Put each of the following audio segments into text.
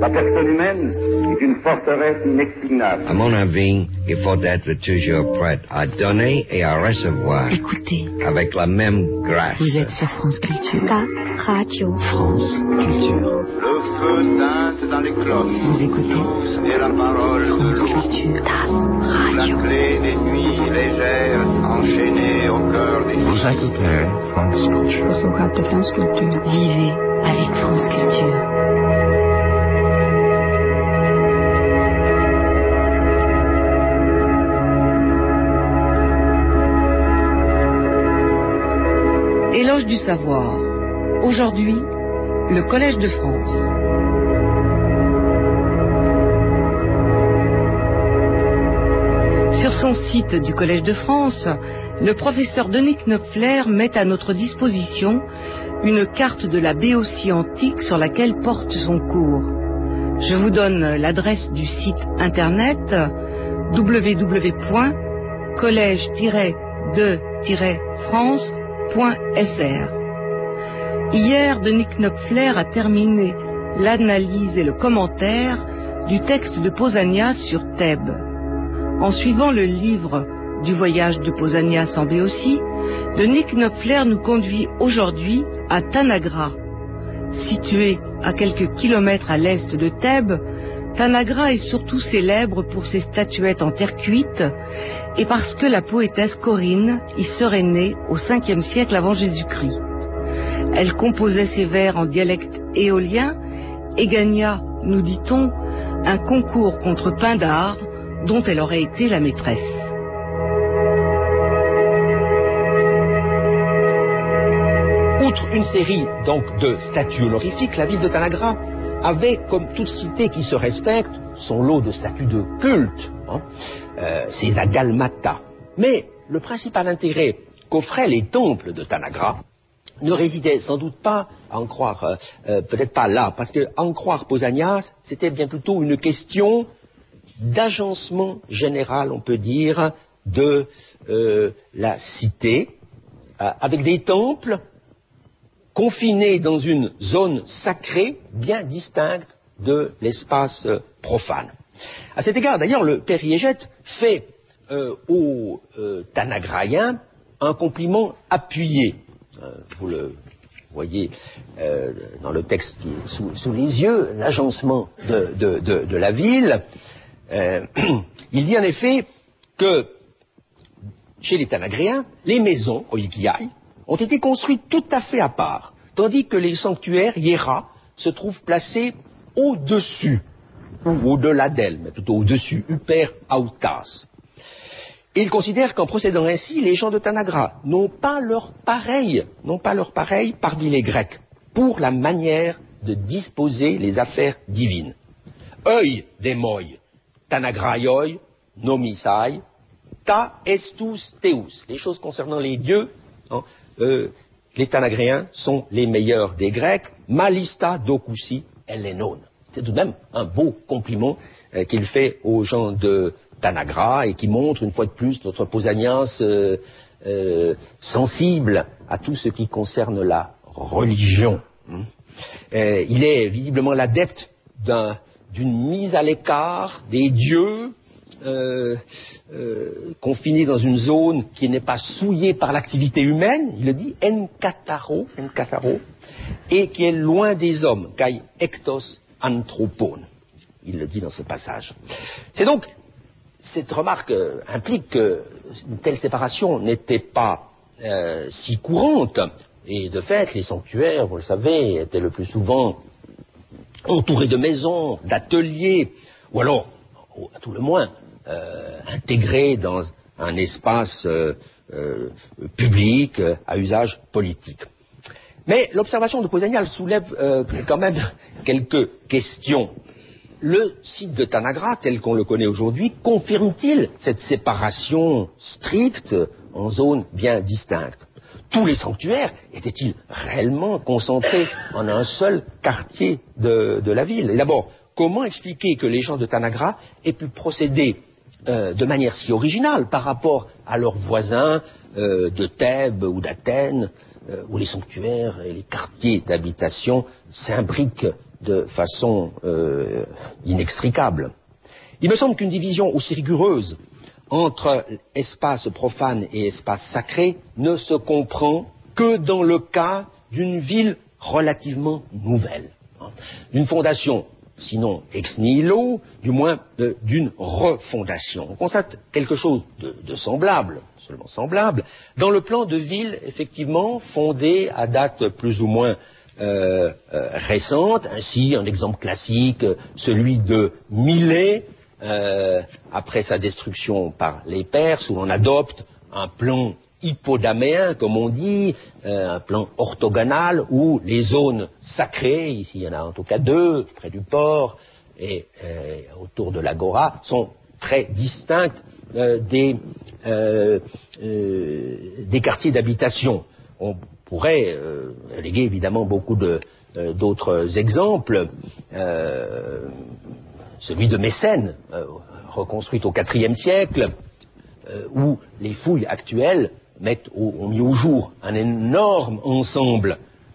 La personne humaine est une forteresse inexpugnable. À mon avis, il faut être toujours prêt à donner et à recevoir. Écoutez. Avec la même grâce. Vous êtes sur France Culture. Ta radio. France Culture. Le feu teinte dans les cloches. Vous écoutez. Et la parole France de l'eau. Culture. Ta radio. La clé des nuits légères enchaînées au cœur des Vous écoutez France Culture. Posloucháte France Culture. Vivez avec France Culture. Éloge du savoir. Aujourd'hui, le Collège de France. Sur son site du Collège de France, le professeur Denis Knopfler met à notre disposition une carte de la Béotie antique sur laquelle porte son cours. Je vous donne l'adresse du site internet www.collège-de-france.fr. Hier, Denis Knopfler a terminé l'analyse et le commentaire du texte de Pausanias sur Thèbes. En suivant le livre du voyage de Pausanias en Béotie, Denis Knopfler nous conduit aujourd'hui à Tanagra. Située à quelques kilomètres à l'est de Thèbes, Tanagra est surtout célèbre pour ses statuettes en terre cuite et parce que la poétesse Corinne y serait née au 5e siècle avant Jésus-Christ. Elle composait ses vers en dialecte éolien et gagna, nous dit-on, un concours contre Pindare dont elle aurait été la maîtresse. Outre une série donc de statues honorifiques, la ville de Tanagra avait, comme toute cité qui se respecte, son lot de statues de culte, ses agalmata. Mais le principal intérêt qu'offraient les temples de Tanagra ne résidait sans doute pas, à en croire, peut-être pas là, parce que en croire Pausanias, c'était bien plutôt une question d'agencement général, on peut dire, de la cité, avec des temples confinés dans une zone sacrée bien distincte de l'espace profane. À cet égard, d'ailleurs, le père Hiégète fait aux Tanagraïens un compliment appuyé. Vous le voyez dans le texte qui est sous les yeux, l'agencement de la ville. Il dit en effet que chez les Tanagréens, les maisons, oikiai, ont été construites tout à fait à part, tandis que les sanctuaires, hiera, se trouvent placés au-dessus, ou au-delà d'elles, mais plutôt au-dessus, uper autas. Et il considère qu'en procédant ainsi, les gens de Tanagra n'ont pas leur pareil parmi les Grecs, pour la manière de disposer les affaires divines. Œil des moi, Tanagraioi, nomisai, ta estus teus. Les choses concernant les dieux, les Tanagréens sont les meilleurs des Grecs, malista docusi ellenon. C'est tout de même un beau compliment qu'il fait aux gens de Tanagra et qui montre une fois de plus notre Pausanias sensible à tout ce qui concerne la religion. Il est visiblement l'adepte d'une mise à l'écart des dieux confinés dans une zone qui n'est pas souillée par l'activité humaine, il le dit, enkataro, et qui est loin des hommes, kai ektos anthropon. Il le dit dans ce passage. C'est donc, cette remarque implique qu'une telle séparation n'était pas si courante, et de fait, les sanctuaires, vous le savez, étaient le plus souvent entourés de maisons, d'ateliers, ou alors, à tout le moins, intégrés dans un espace public à usage politique. Mais l'observation de Pausanias soulève quand même quelques questions. Le site de Tanagra, tel qu'on le connaît aujourd'hui, confirme-t-il cette séparation stricte en zones bien distinctes? Tous les sanctuaires étaient-ils réellement concentrés en un seul quartier de la ville? Et d'abord, comment expliquer que les gens de Tanagra aient pu procéder de manière si originale par rapport à leurs voisins de Thèbes ou d'Athènes, où les sanctuaires et les quartiers d'habitation s'imbriquent de façon inextricable. Il me semble qu'une division aussi rigoureuse entre espace profane et espace sacré ne se comprend que dans le cas d'une ville relativement nouvelle, d'une fondation, sinon ex nihilo, du moins d'une refondation. On constate quelque chose de semblable, seulement semblable, dans le plan de ville, effectivement, fondé à date plus ou moins récente. Ainsi, un exemple classique, celui de Milet, après sa destruction par les Perses, où l'on adopte un plan hippodaméen, comme on dit, un plan orthogonal, où les zones sacrées, ici il y en a en tout cas 2, près du port et autour de l'agora, sont très distinctes des quartiers d'habitation. On pourrait léguer évidemment beaucoup d'autres exemples. Celui de Mécène, reconstruite au IVe siècle, où les fouilles actuelles ont mis au jour un énorme ensemble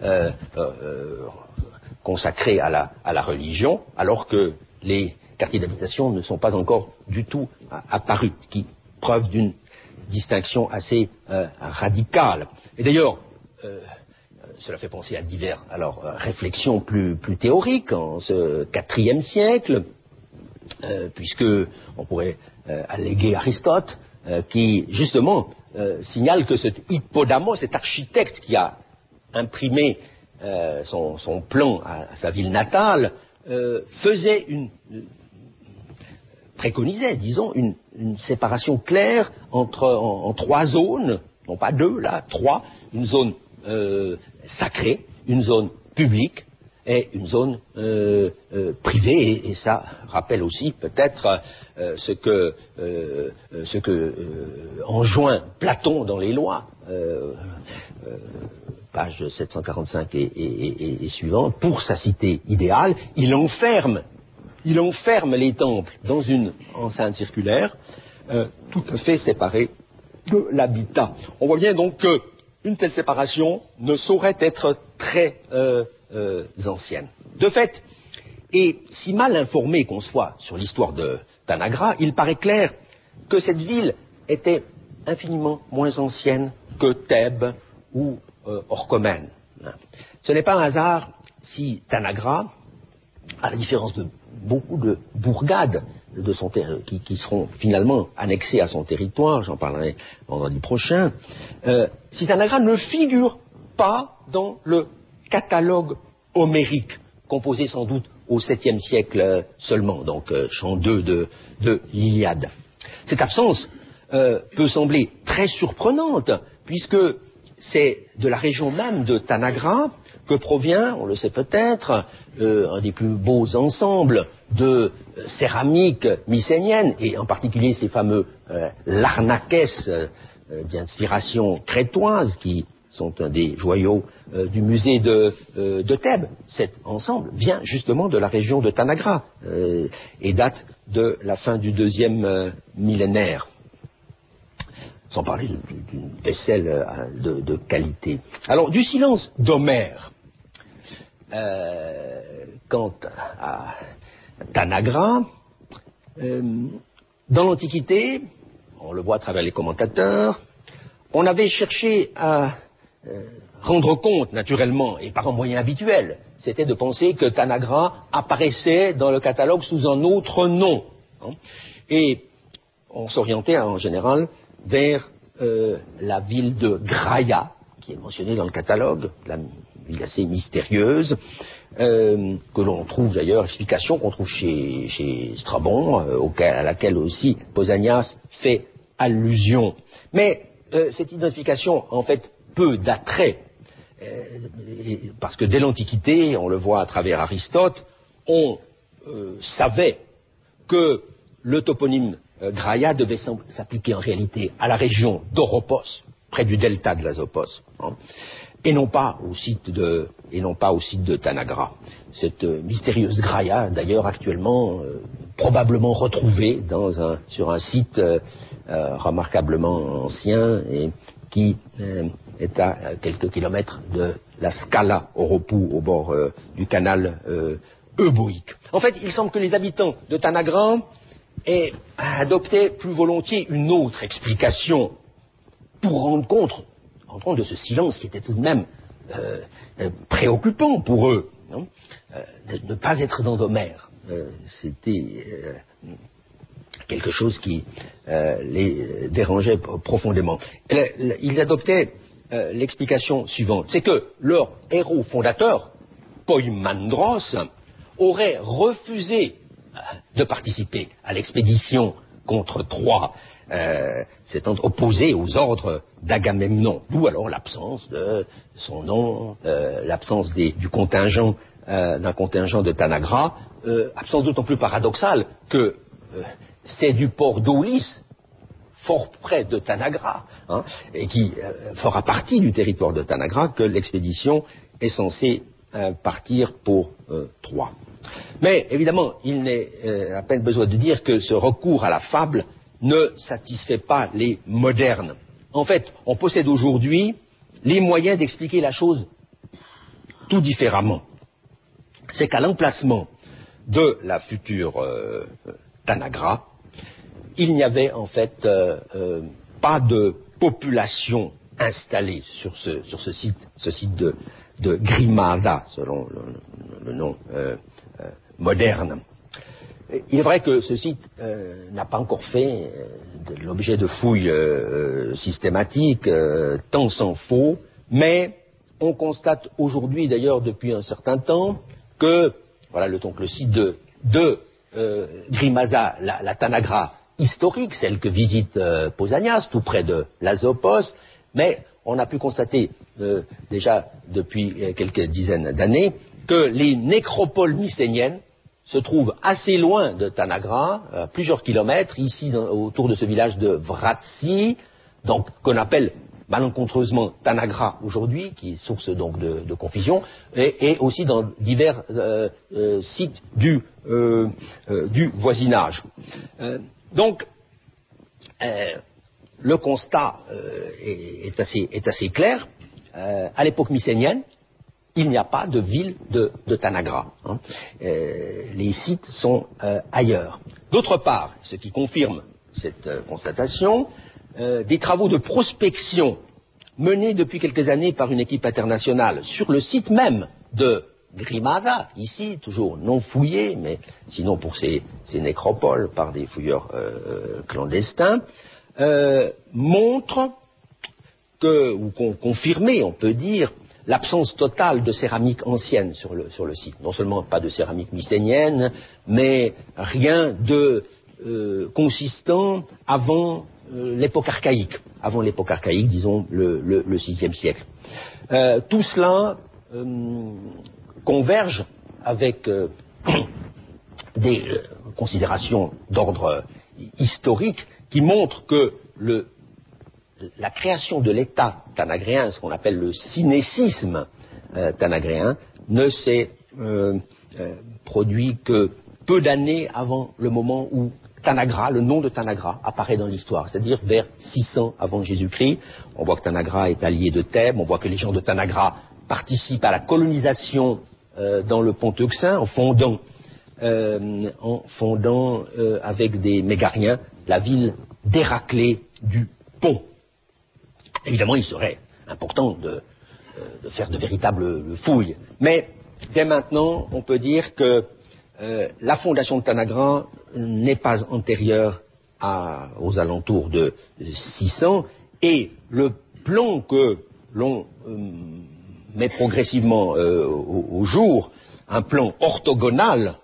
consacré à la religion, alors que les quartiers d'habitation ne sont pas encore du tout apparus, qui preuve d'une distinction assez radicale. Et d'ailleurs, cela fait penser à diverses réflexions plus théoriques en ce IVe siècle, puisque on pourrait alléguer Aristote, qui justement signale que cet hippodamos, cet architecte qui a imprimé son plan à sa ville natale, préconisait, disons, une séparation claire en 3 zones, non pas 2, là, 3, une zone sacrée, une zone publique et une zone privée, et ça rappelle aussi peut-être ce que enjoint Platon dans les Lois, page 745 et suivante, pour sa cité idéale. Il enferme les temples dans une enceinte circulaire tout à fait séparée de l'habitat. On voit bien donc qu'une telle séparation ne saurait être très ancienne. De fait, et si mal informé qu'on soit sur l'histoire de Tanagra, il paraît clair que cette ville était infiniment moins ancienne que Thèbes ou Orchomène. Ce n'est pas un hasard si Tanagra, à la différence de beaucoup de bourgades qui seront finalement annexées à son territoire, j'en parlerai vendredi prochain, si Tanagra ne figure pas dans le catalogue homérique, composé sans doute au 7e siècle seulement, donc chant 2 de l'Iliade. Cette absence peut sembler très surprenante, puisque c'est de la région même de Tanagra que provient, on le sait peut-être, un des plus beaux ensembles de céramique mycénienne, et en particulier ces fameux larnakès d'inspiration crétoise, qui sont un des joyaux du musée de Thèbes. Cet ensemble vient justement de la région de Tanagra et date de la fin du 2e millénaire. Sans parler d'une vaisselle de qualité. Alors, du silence d'Homère quant à Tanagra, dans l'Antiquité, on le voit à travers les commentateurs, on avait cherché à rendre compte, naturellement, et par un moyen habituel, c'était de penser que Tanagra apparaissait dans le catalogue sous un autre nom. Et on s'orientait en général vers la ville de Graia, qui est mentionnée dans le catalogue, la ville assez mystérieuse, que l'on trouve d'ailleurs, explication qu'on trouve chez Strabon, à laquelle aussi Pausanias fait allusion. Mais cette identification, en fait, peu d'attrait, parce que dès l'Antiquité, on le voit à travers Aristote, on savait que le toponyme Graia devait s'appliquer en réalité à la région d'Oropos, près du delta de l'Azopos, et non pas au site de Tanagra. Cette mystérieuse Graia, d'ailleurs actuellement probablement retrouvée sur un site remarquablement ancien et qui est à quelques kilomètres de la Scala Oropu au bord du canal euboïque. En fait, il semble que les habitants de Tanagra aient adopté plus volontiers une autre explication pour rendre compte de ce silence qui était tout de même préoccupant pour eux, non, de ne pas être dans Homère. C'était quelque chose qui les dérangeait profondément. Ils adoptaient l'explication suivante, c'est que leur héros fondateur, Poimandros, aurait refusé de participer à l'expédition contre Troie, s'étant opposé aux ordres d'Agamemnon, d'où alors l'absence de son nom, l'absence du contingent, d'un contingent de Tanagra, absence d'autant plus paradoxale que c'est du port d'Aulis, fort près de Tanagra, hein, et qui fera partie du territoire de Tanagra, que l'expédition est censée partir pour Troie. Mais évidemment, il n'est à peine besoin de dire que ce recours à la fable ne satisfait pas les modernes. En fait, on possède aujourd'hui les moyens d'expliquer la chose tout différemment. C'est qu'à l'emplacement de la future Tanagra, il n'y avait en fait pas de population installée sur ce site de Grimada, selon le nom moderne. Il est vrai que ce site n'a pas encore fait l'objet de fouilles systématiques, tant s'en faut, mais on constate aujourd'hui, d'ailleurs depuis un certain temps, que voilà le site de Grimada, la Tanagra historique, celle que visite Pausanias, tout près de l'Azopos, mais on a pu constater déjà depuis quelques dizaines d'années que les nécropoles mycéniennes se trouvent assez loin de Tanagra, à plusieurs kilomètres, ici autour de ce village de Vratsi, donc qu'on appelle malencontreusement Tanagra aujourd'hui, qui est source donc de confusion, et aussi dans divers sites du voisinage. Donc, le constat est assez clair. À l'époque mycénienne, il n'y a pas de ville de Tanagra. Hein. Les sites sont ailleurs. D'autre part, ce qui confirme cette constatation, des travaux de prospection menés depuis quelques années par une équipe internationale sur le site même de Grimada, ici, toujours non fouillé, mais sinon pour ces nécropoles par des fouilleurs clandestins, montrent ou confirmé, on peut dire, l'absence totale de céramique ancienne sur le site. Non seulement pas de céramique mycénienne, mais rien de consistant avant l'époque archaïque. Avant l'époque archaïque, disons le VIe siècle. Tout cela converge avec des considérations d'ordre historique qui montrent que la création de l'État tanagréen, ce qu'on appelle le synécisme tanagréen, ne s'est produit que peu d'années avant le moment où Tanagra, le nom de Tanagra, apparaît dans l'histoire, c'est-à-dire vers 600 avant Jésus-Christ. On voit que Tanagra est allié de Thèbes, on voit que les gens de Tanagra participent à la colonisation dans le Pont Euxin en fondant avec des Mégariens la ville d'Héraclée du Pont. Évidemment, il serait important de faire de véritables fouilles. Mais dès maintenant, on peut dire que la fondation de Tanagra n'est pas antérieure aux alentours de 600, et le plan que l'on met progressivement au jour, un plan orthogonal,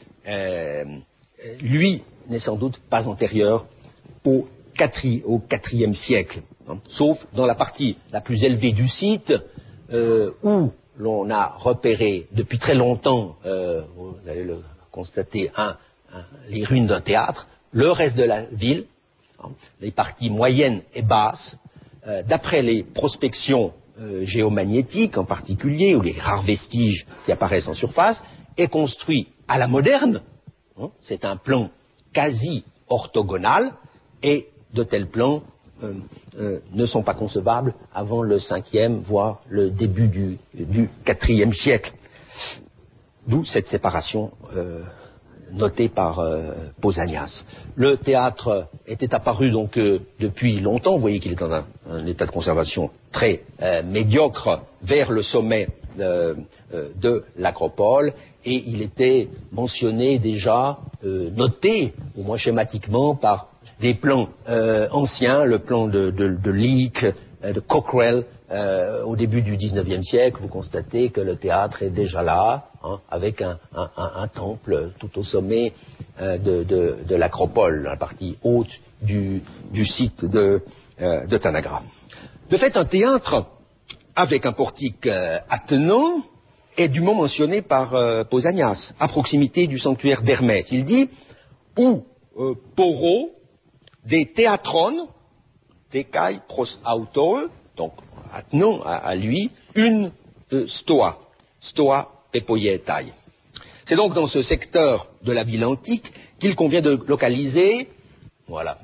lui n'est sans doute pas antérieur au IVe siècle, hein, sauf dans la partie la plus élevée du site, où l'on a repéré depuis très longtemps, vous allez le constater, les ruines d'un théâtre. Le reste de la ville, hein, les parties moyennes et basses, d'après les prospections géomagnétiques en particulier, ou les rares vestiges qui apparaissent en surface, est construit à la moderne. Hein, c'est un plan quasi orthogonal, et de tels plans ne sont pas concevables avant le 5e, voire le début du 4e siècle. D'où cette séparation notée par Pausanias. Le théâtre était apparu donc depuis longtemps. Vous voyez qu'il est dans un état de conservation très médiocre vers le sommet de l'acropole, et il était mentionné déjà, noté au moins schématiquement par des plans anciens, le plan de Leake, de Cockerell, au début du XIXe siècle. Vous constatez que le théâtre est déjà là, avec un temple tout au sommet de l'acropole, la partie haute du site de Tanagra. De fait, un théâtre avec un portique attenant est dûment mentionné par Pausanias, à proximité du sanctuaire d'Hermès. Il dit « ou poro des théatrones, tekai pros auto », donc attenant à lui, une stoa pepoietai. C'est donc dans ce secteur de la ville antique qu'il convient de localiser, voilà,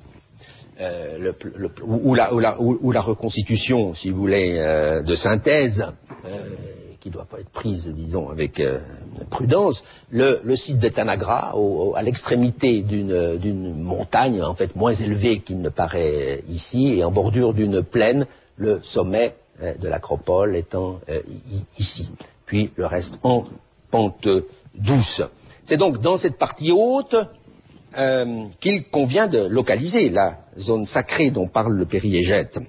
où la reconstitution, si vous voulez, de synthèse, qui ne doit pas être prise, disons, avec prudence, le site de Tanagra, à l'extrémité d'une montagne, en fait moins élevée qu'il ne paraît ici, et en bordure d'une plaine, le sommet de l'acropole étant ici, puis le reste en pente douce. C'est donc dans cette partie haute qu'il convient de localiser la zone sacrée dont parle le périégète.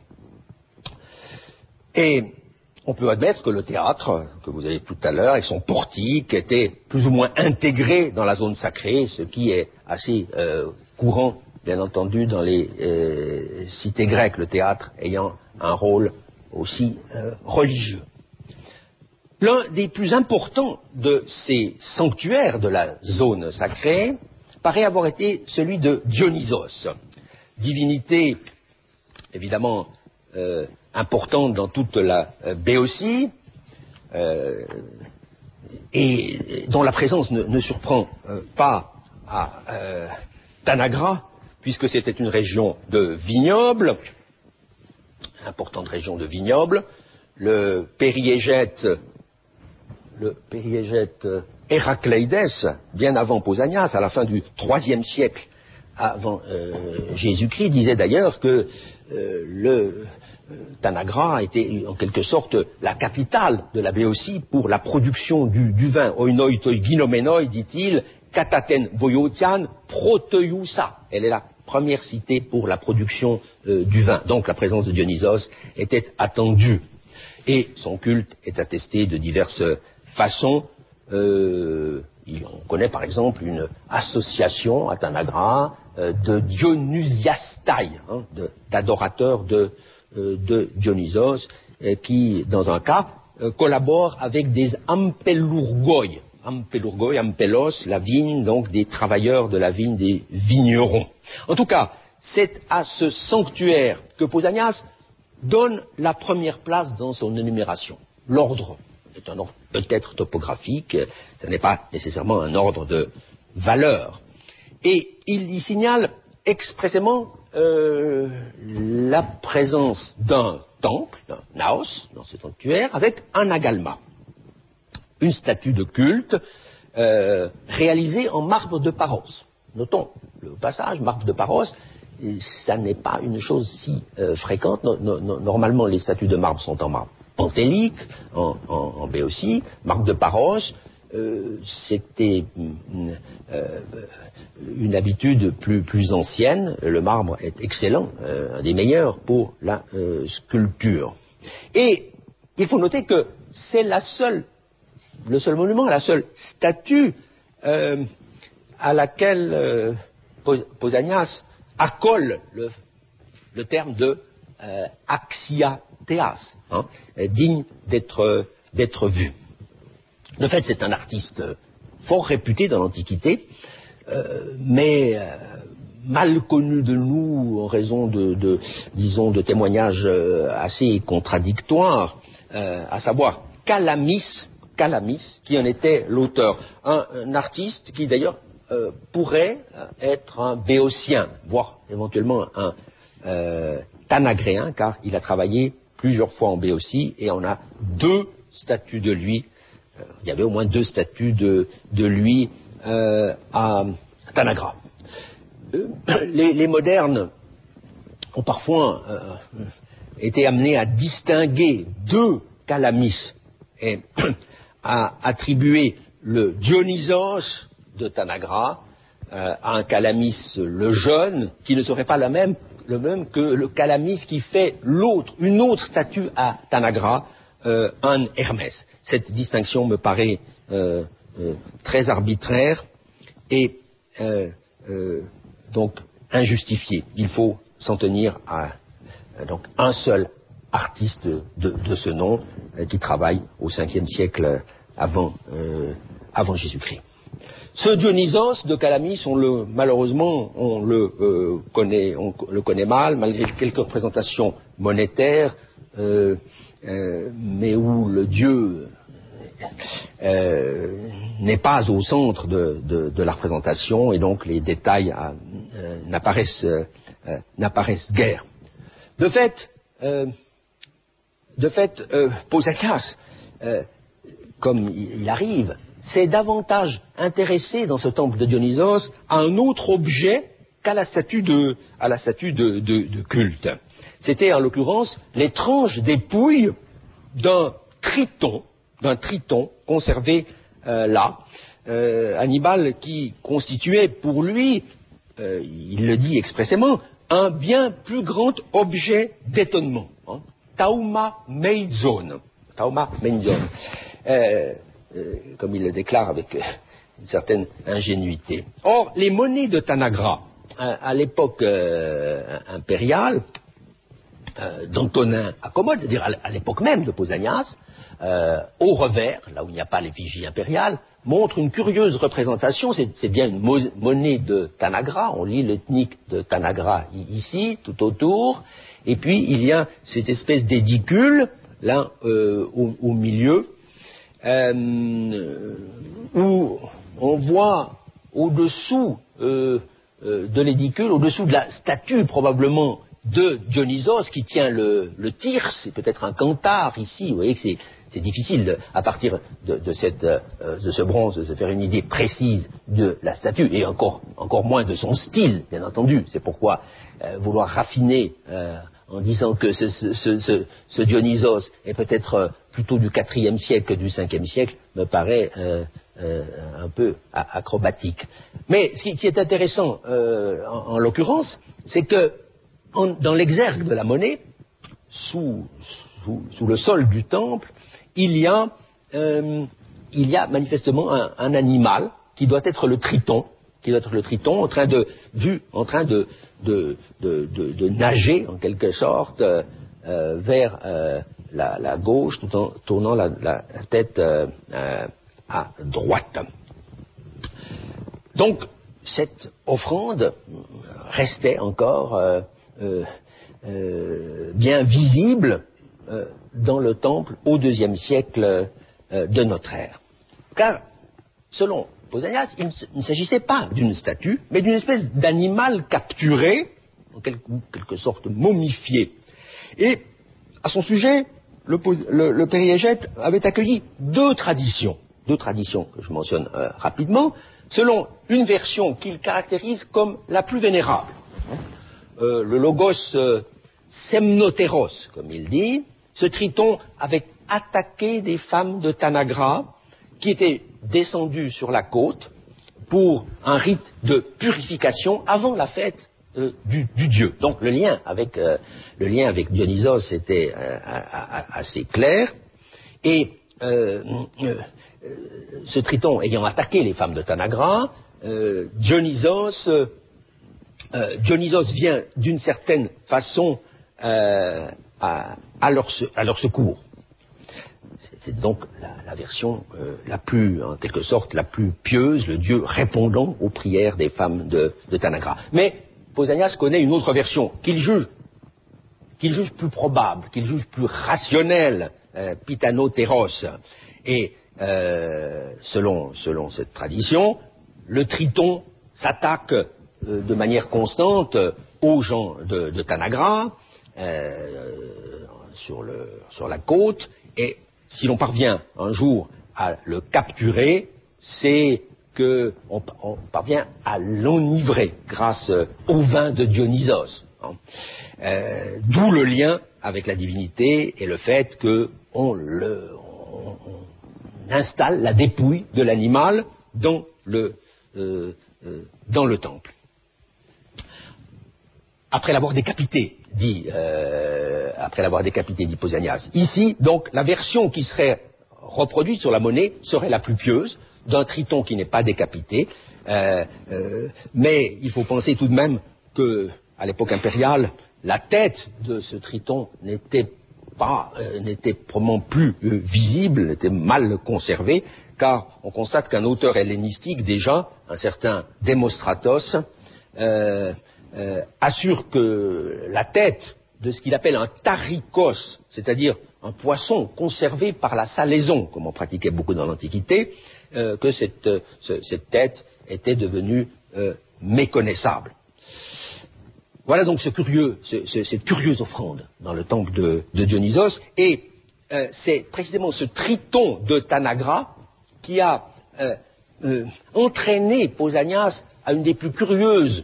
Et on peut admettre que le théâtre, que vous avez tout à l'heure, avec son portique, était plus ou moins intégré dans la zone sacrée, ce qui est assez courant, bien entendu, dans les cités grecques, le théâtre ayant un rôle aussi religieux. L'un des plus importants de ces sanctuaires de la zone sacrée paraît avoir été celui de Dionysos, divinité évidemment importante dans toute la Béotie, et dont la présence ne surprend pas à Tanagra, puisque c'était une région de vignobles, importante région de vignobles. Le périégète Héracléides, bien avant Pausanias, à la fin du IIIe siècle avant Jésus-Christ, disait d'ailleurs que Tanagra était en quelque sorte la capitale de la Béotie pour la production du vin. Oinoi toi ginomenoi, dit-il, kataten voiotian proteiousa. Elle est la première cité pour la production du vin. Donc la présence de Dionysos était attendue. Et son culte est attesté de diverses façons. On connaît par exemple une association à Tanagra de Dionysiastai, d'adorateurs de Dionysos, qui, dans un cas, collaborent avec des ampelurgoi, ampelos, la vigne, donc des travailleurs de la vigne, des vignerons. En tout cas, c'est à ce sanctuaire que Pausanias donne la première place dans son énumération. L'ordre est un ordre peut-être topographique, ce n'est pas nécessairement un ordre de valeur. Et il y signale expressément la présence d'un temple, d'un naos, dans ce sanctuaire, avec un agalma, une statue de culte réalisée en marbre de Paros. Notons le passage, marbre de Paros, ça n'est pas une chose si fréquente. Normalement, les statues de marbre sont en marbre pentélique, en Béotie. Marbre de Paros, c'était une habitude plus ancienne. Le marbre est excellent, un des meilleurs pour la sculpture. Et il faut noter que c'est le seul monument, la seule statue à laquelle Pausanias accole le terme de axiatheas, digne d'être vu. De fait, c'est un artiste fort réputé dans l'Antiquité, mais mal connu de nous en raison de témoignages assez contradictoires, à savoir Calamis, qui en était l'auteur. Un artiste qui d'ailleurs pourrait être un béotien, voire éventuellement un tanagréen, car il a travaillé plusieurs fois en Béotie, et on a 2 statues de lui. Il y avait au moins 2 statues de lui à Tanagra. Les modernes ont parfois été amenés à distinguer 2 calamis et à attribuer le Dionysos de Tanagra à un calamis le jeune, qui ne serait pas le même que le calamis qui fait une autre statue à Tanagra, un Hermès. Cette distinction me paraît très arbitraire et donc injustifiée. Il faut s'en tenir à donc un seul artiste de ce nom qui travaille au 5e siècle avant Jésus-Christ. Ce Dionysos de Calamis, malheureusement, on le connaît mal, malgré quelques représentations monétaires, mais où le dieu n'est pas au centre de la représentation, et donc les détails n'apparaissent guère. De fait, Pausanias, comme il arrive, s'est davantage intéressé dans ce temple de Dionysos à un autre objet qu'à la statue de culte. C'était en l'occurrence l'étrange dépouille d'un triton conservé là. Hannibal, qui constituait pour lui, il le dit expressément, un bien plus grand objet d'étonnement. Tauma meizon. Comme il le déclare avec une certaine ingénuité. Or, les monnaies de Tanagra, à l'époque impériale, d'Antonin à Commode, c'est-à-dire à l'époque même de Pausanias, au revers, là où il n'y a pas l'effigie impériale, montre une curieuse représentation. C'est bien une monnaie de Tanagra. On lit l'ethnique de Tanagra ici, tout autour, et puis il y a cette espèce d'édicule là au milieu, où on voit au-dessous de l'édicule, au-dessous de la statue probablement de Dionysos qui tient le tyrse, c'est peut-être un canthare ici. Vous voyez que c'est difficile à partir de ce bronze de se faire une idée précise de la statue, et encore moins de son style, bien entendu. C'est pourquoi vouloir raffiner en disant que ce Dionysos est peut-être plutôt du IVe siècle que du Ve siècle me paraît un peu acrobatique. Mais ce qui est intéressant en l'occurrence, c'est que dans l'exergue de la monnaie, sous le sol du temple, il y a manifestement un animal qui doit être le triton, en train de nager en quelque sorte vers la gauche, tout en tournant la tête à droite. Donc cette offrande restait encore bien visible dans le temple au IIe siècle de notre ère. Car, selon Pausanias, il ne s'agissait pas d'une statue, mais d'une espèce d'animal capturé, en quelque sorte momifié. Et, à son sujet, le périégète avait accueilli deux traditions que je mentionne rapidement, selon une version qu'il caractérise comme la plus vénérable. Le logos semnotéros, comme il dit, ce triton avait attaqué des femmes de Tanagra qui étaient descendues sur la côte pour un rite de purification avant la fête du dieu. Donc le lien avec Dionysos était assez clair, et ce triton ayant attaqué les femmes de Tanagra, Dionysos vient d'une certaine façon à leur secours. C'est donc la version la plus, en quelque sorte, la plus pieuse, le dieu répondant aux prières des femmes de Tanagra. Mais Pausanias connaît une autre version qu'il juge plus probable, qu'il juge plus rationnelle, Pitanotéros. Et selon cette tradition, le triton s'attaque de manière constante aux gens de Tanagra, sur la côte, et si l'on parvient un jour à le capturer, c'est qu'on parvient à l'enivrer grâce au vin de Dionysos. D'où le lien avec la divinité et le fait qu'on installe la dépouille de l'animal dans le temple. Après l'avoir décapité, dit Pausanias. Ici, donc, la version qui serait reproduite sur la monnaie serait la plus pieuse, d'un Triton qui n'est pas décapité, mais il faut penser tout de même que, à l'époque impériale, la tête de ce Triton n'était probablement plus visible, était mal conservée, car on constate qu'un auteur hellénistique, déjà, un certain Démostratos, assure que la tête de ce qu'il appelle un tarikos, c'est-à-dire un poisson conservé par la salaison, comme on pratiquait beaucoup dans l'Antiquité, que cette tête était devenue méconnaissable. Voilà donc cette curieuse offrande dans le temple de Dionysos, et c'est précisément ce Triton de Tanagra qui a entraîné Pausanias à une des plus curieuses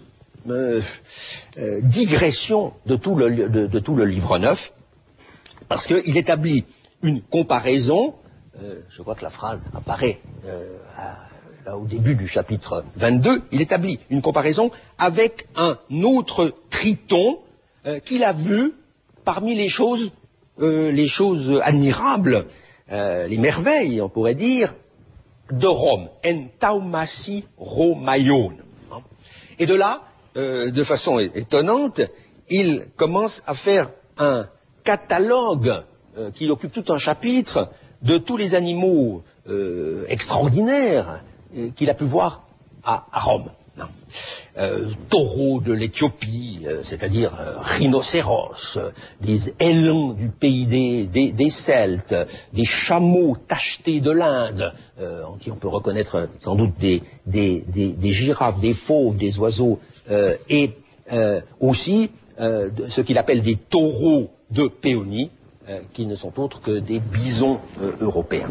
digressions de tout le livre 9, parce qu'il établit une comparaison, je crois que la phrase apparaît là au début du chapitre 22, il établit une comparaison avec un autre Triton qu'il a vu parmi les choses admirables, les merveilles, on pourrait dire, de Rome, en taumasi Romaion. Et de là, de façon étonnante, il commence à faire un catalogue qui occupe tout un chapitre de tous les animaux extraordinaires qu'il a pu voir à Rome. Taureaux de l'Éthiopie, c'est-à-dire rhinocéros, des élans du pays des Celtes, des chameaux tachetés de l'Inde, en qui on peut reconnaître sans doute des girafes, des fauves, des oiseaux, et aussi ce qu'il appelle des taureaux de Péonie, qui ne sont autres que des bisons européens.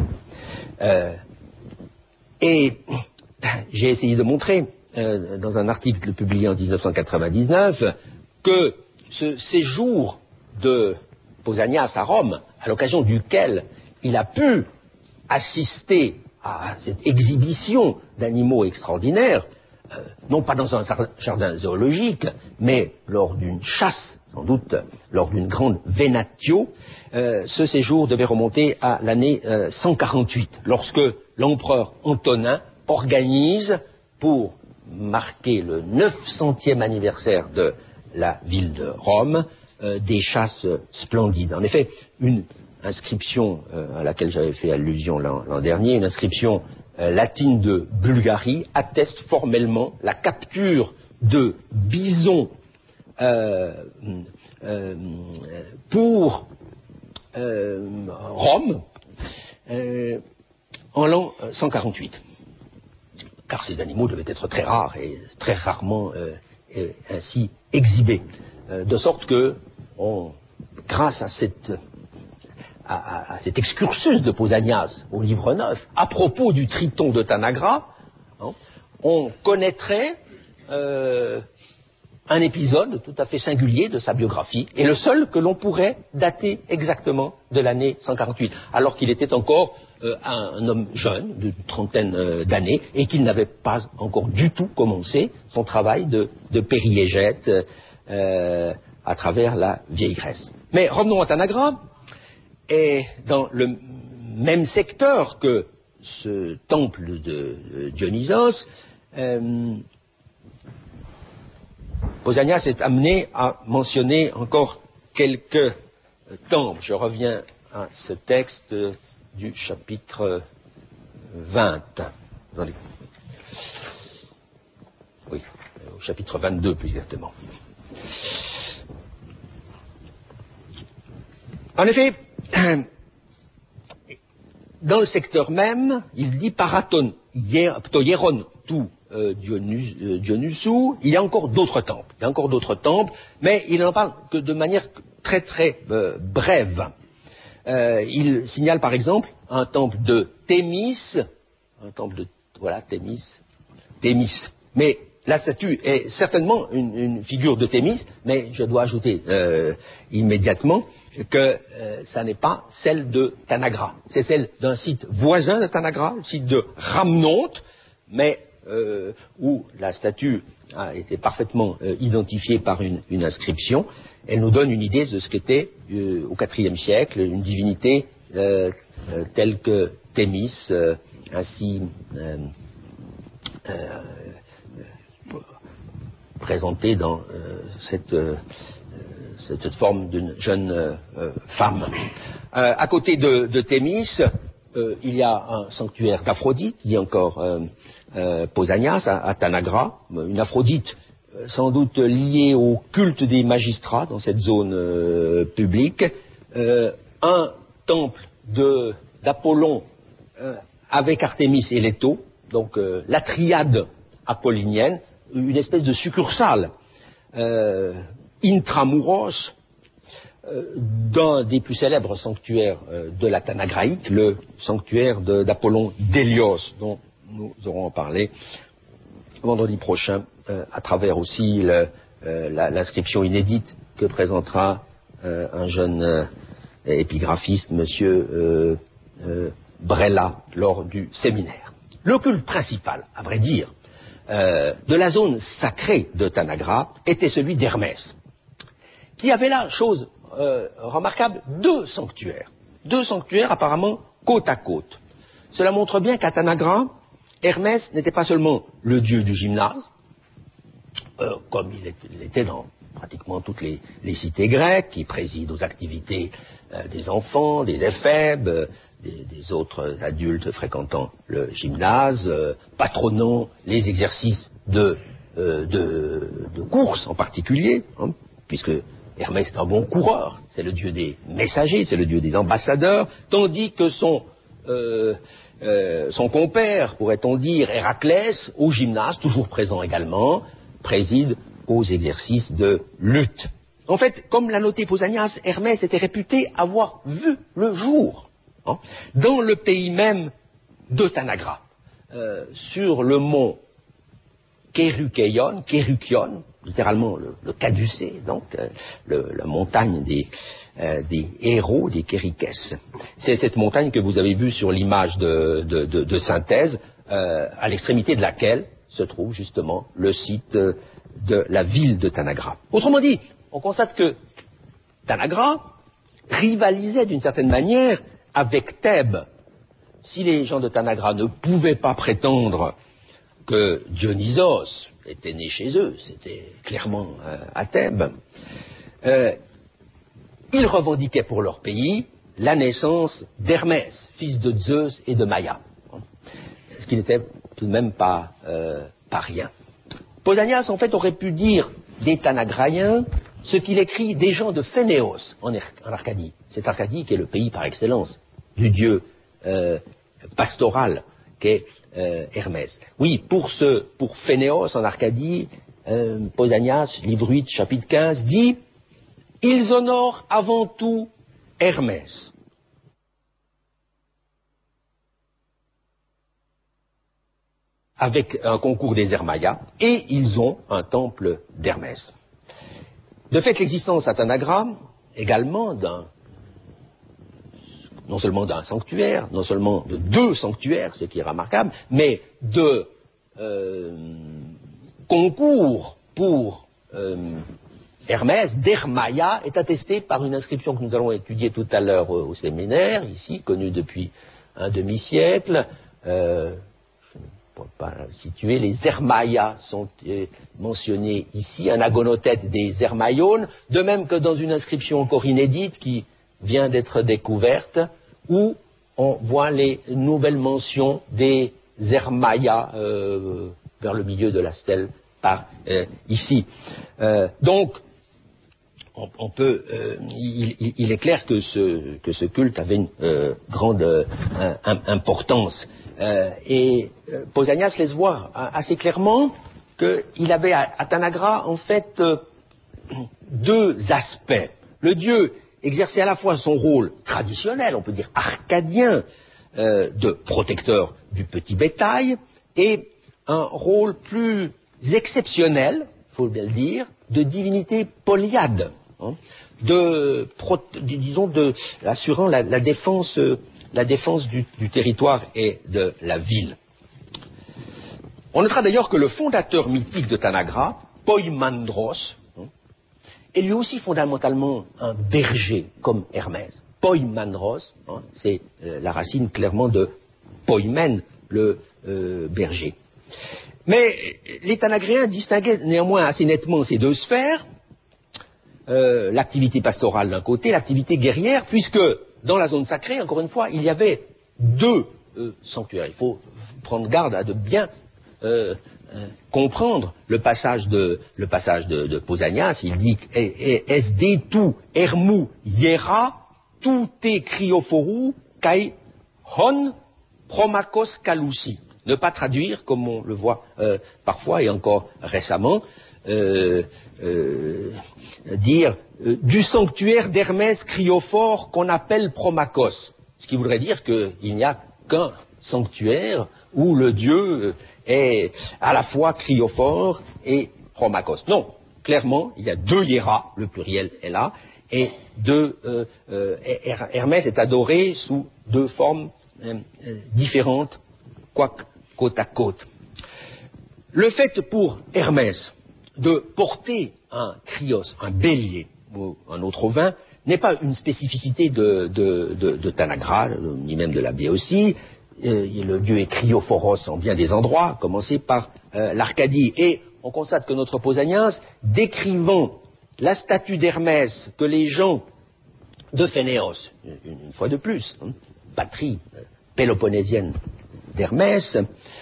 Et j'ai essayé de montrer, dans un article publié en 1999, que ce séjour de Pausanias à Rome, à l'occasion duquel il a pu assister à cette exhibition d'animaux extraordinaires, non pas dans un jardin zoologique, mais lors d'une chasse, sans doute lors d'une grande venatio, ce séjour devait remonter à l'année 148, lorsque l'empereur Antonin organise, pour marquer le 900e anniversaire de la ville de Rome, des chasses splendides. En effet, une inscription à laquelle j'avais fait allusion l'an dernier, une inscription latine de Bulgarie, atteste formellement la capture de bisons pour Rome en l'an 148. Car ces animaux devaient être très rares et très rarement ainsi exhibés. De sorte que, grâce à cet excursus de Pausanias au livre 9, à propos du Triton de Tanagra, on connaîtrait un épisode tout à fait singulier de sa biographie, et le seul que l'on pourrait dater exactement de l'année 148, alors qu'il était encore un homme jeune, d'une trentaine d'années, et qu'il n'avait pas encore du tout commencé son travail de périégète à travers la vieille Grèce. Mais revenons à Tanagra, et dans le même secteur que ce temple de Dionysos, Pausanias est amené à mentionner encore quelques temples. Je reviens à ce texte du chapitre 20. Attendez. Oui, au chapitre 22 plus exactement. En effet, dans le secteur même, il dit Paraton, Hieron, tout Dionysus, il y a encore d'autres temples. Mais il n'en parle que de manière très très brève. Il signale par exemple un temple de Thémis, Thémis. Mais la statue est certainement une figure de Thémis, mais je dois ajouter immédiatement que ça n'est pas celle de Tanagra. C'est celle d'un site voisin de Tanagra, le site de Rhamnonte, mais où la statue a été parfaitement identifiée par une inscription. Elle nous donne une idée de ce qu'était au IVe siècle une divinité telle que Thémis, ainsi présentée dans cette forme d'une jeune femme. À côté de Thémis, il y a un sanctuaire d'Aphrodite, dit encore Pausanias, à Tanagra, une Aphrodite sans doute liée au culte des magistrats dans cette zone publique, un temple d'Apollon avec Artémis et Leto, donc la triade apollinienne, une espèce de succursale intramuros d'un des plus célèbres sanctuaires de la Tanagraïque, le sanctuaire d'Apollon d'Hélios, dont nous aurons parlé vendredi prochain, à travers aussi l'inscription inédite que présentera un jeune épigraphiste, monsieur Brella, lors du séminaire. Le culte principal, à vrai dire, de la zone sacrée de Tanagra était celui d'Hermès, qui avait là, chose remarquable, deux sanctuaires apparemment côte à côte. Cela montre bien qu'à Tanagra, Hermès n'était pas seulement le dieu du gymnase, comme il était dans pratiquement toutes les cités grecques, qui président aux activités des enfants, des éphèbes, des autres adultes fréquentant le gymnase, patronnant les exercices de course en particulier, hein, puisque Hermès est un bon coureur, c'est le dieu des messagers, c'est le dieu des ambassadeurs, tandis que son compère, pourrait-on dire, Héraclès, au gymnase, toujours présent également, préside aux exercices de lutte. En fait, comme l'a noté Pausanias, Hermès était réputé avoir vu le jour, hein, dans le pays même de Tanagra, sur le mont Kérukion, littéralement le caducé, donc la montagne des héros, des Kérikès. C'est cette montagne que vous avez vue sur l'image de synthèse, à l'extrémité de laquelle se trouve justement le site de la ville de Tanagra. Autrement dit, on constate que Tanagra rivalisait d'une certaine manière avec Thèbes. Si les gens de Tanagra ne pouvaient pas prétendre que Dionysos était né chez eux, c'était clairement à Thèbes, ils revendiquaient pour leur pays la naissance d'Hermès, fils de Zeus et de Maïa, ce qui n'était tout de même pas rien. Pausanias, en fait, aurait pu dire des Tanagraïens ce qu'il écrit des gens de Phénéos en Arcadie. C'est Arcadie qui est le pays par excellence du dieu pastoral qu'est Hermès. Oui, pour Phénéos en Arcadie, Pausanias, livre 8, chapitre 15, dit « Ils honorent avant tout Hermès ». Avec un concours des Hermaïas, et ils ont un temple d'Hermès. De fait, l'existence à Tanagra, également non seulement d'un sanctuaire, non seulement de deux sanctuaires, ce qui est remarquable, mais de concours pour Hermès, d'Hermaïa, est attestée par une inscription que nous allons étudier tout à l'heure au séminaire, ici, connue depuis un demi-siècle. Je ne pourrais pas situer, les Hermaïas sont mentionnés ici, un agonothète des Hermaïones, de même que dans une inscription encore inédite qui vient d'être découverte, où on voit les nouvelles mentions des Hermaïas vers le milieu de la stèle par ici. Donc, on peut, il est clair que ce culte avait une grande importance. Et Pausanias laisse voir assez clairement qu'il avait à Tanagra, en fait, deux aspects. le dieu exerçait à la fois son rôle traditionnel, on peut dire arcadien, de protecteur du petit bétail, et un rôle plus exceptionnel, il faut bien le dire, de divinité polyade, hein, assurant la défense du territoire et de la ville. On notera d'ailleurs que le fondateur mythique de Tanagra, Poimandros, est lui aussi fondamentalement un berger, comme Hermès. Poimandros, c'est la racine clairement de poimen, le berger. Mais les Tanagréens distinguaient néanmoins assez nettement ces deux sphères, l'activité pastorale d'un côté, l'activité guerrière, puisque dans la zone sacrée, encore une fois, il y avait deux sanctuaires. Il faut prendre garde à de bien comprendre le passage de Pausanias. Il dit SD tout ermou hiera tout te criophorou kai hon promakos kalousi. Ne pas traduire, comme on le voit parfois et encore récemment, dire du sanctuaire d'Hermès criophore qu'on appelle Promakos, ce qui voudrait dire qu'il n'y a qu'un sanctuaire où le dieu est à la fois criophore et Promakos. Non, clairement, il y a deux hiéras, le pluriel est là, et Hermès est adoré sous deux formes différentes, quoique côte à côte. Le fait pour Hermès de porter un krios, un bélier, ou un autre ovin, n'est pas une spécificité de Tanagra, ni même de la Béotie. Le dieu est Kriophoros en bien des endroits, à commencer par l'Arcadie. Et on constate que notre Pausanias, décrivant la statue d'Hermès que les gens de Phénéos, une fois de plus, patrie péloponnésienne d'Hermès,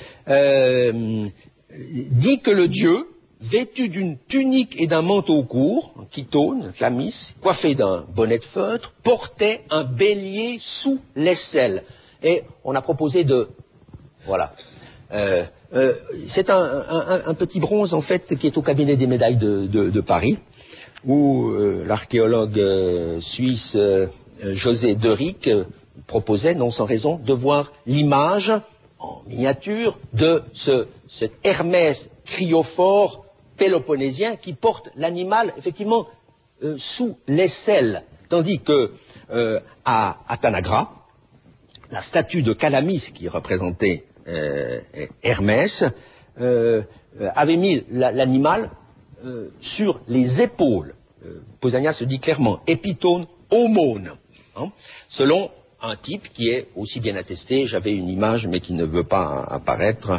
dit que le dieu, vêtu d'une tunique et d'un manteau court, chitone, chlamys, coiffé d'un bonnet de feutre, portait un bélier sous l'aisselle. Et on a proposé de... Voilà. C'est un petit bronze, en fait, qui est au cabinet des médailles de Paris, où l'archéologue suisse José Derick proposait, non sans raison, de voir l'image en miniature de cet Hermès criophore péloponnésien qui porte l'animal effectivement sous l'aisselle, tandis que à Tanagra, la statue de Calamis qui représentait Hermès avait mis l'animal sur les épaules. Pausanias se dit clairement épitone homone, hein, selon un type qui est aussi bien attesté. J'avais une image mais qui ne veut pas apparaître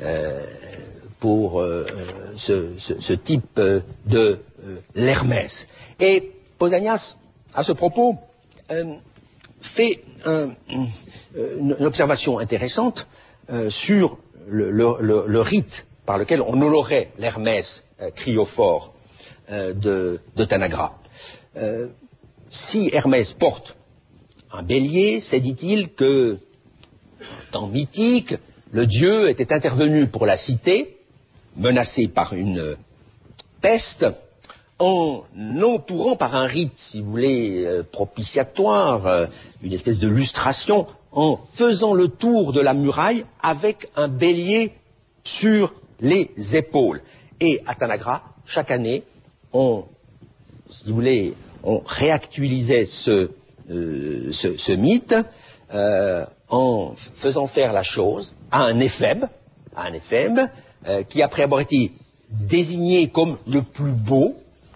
pour ce type de l'Hermès. Et Pausanias, à ce propos, fait une observation intéressante sur le rite par lequel on honorait l'Hermès criophore de Tanagra. Si Hermès porte un bélier, c'est, dit-il, que, en temps mythique, le dieu était intervenu pour la cité, menacée par une peste, en entourant par un rite, si vous voulez, propitiatoire, une espèce de lustration, en faisant le tour de la muraille avec un bélier sur les épaules. Et à Tanagra, chaque année, si vous voulez, on réactualisait ce mythe en faisant faire la chose à un éphèbe, qui après avoir été désigné comme le plus beau,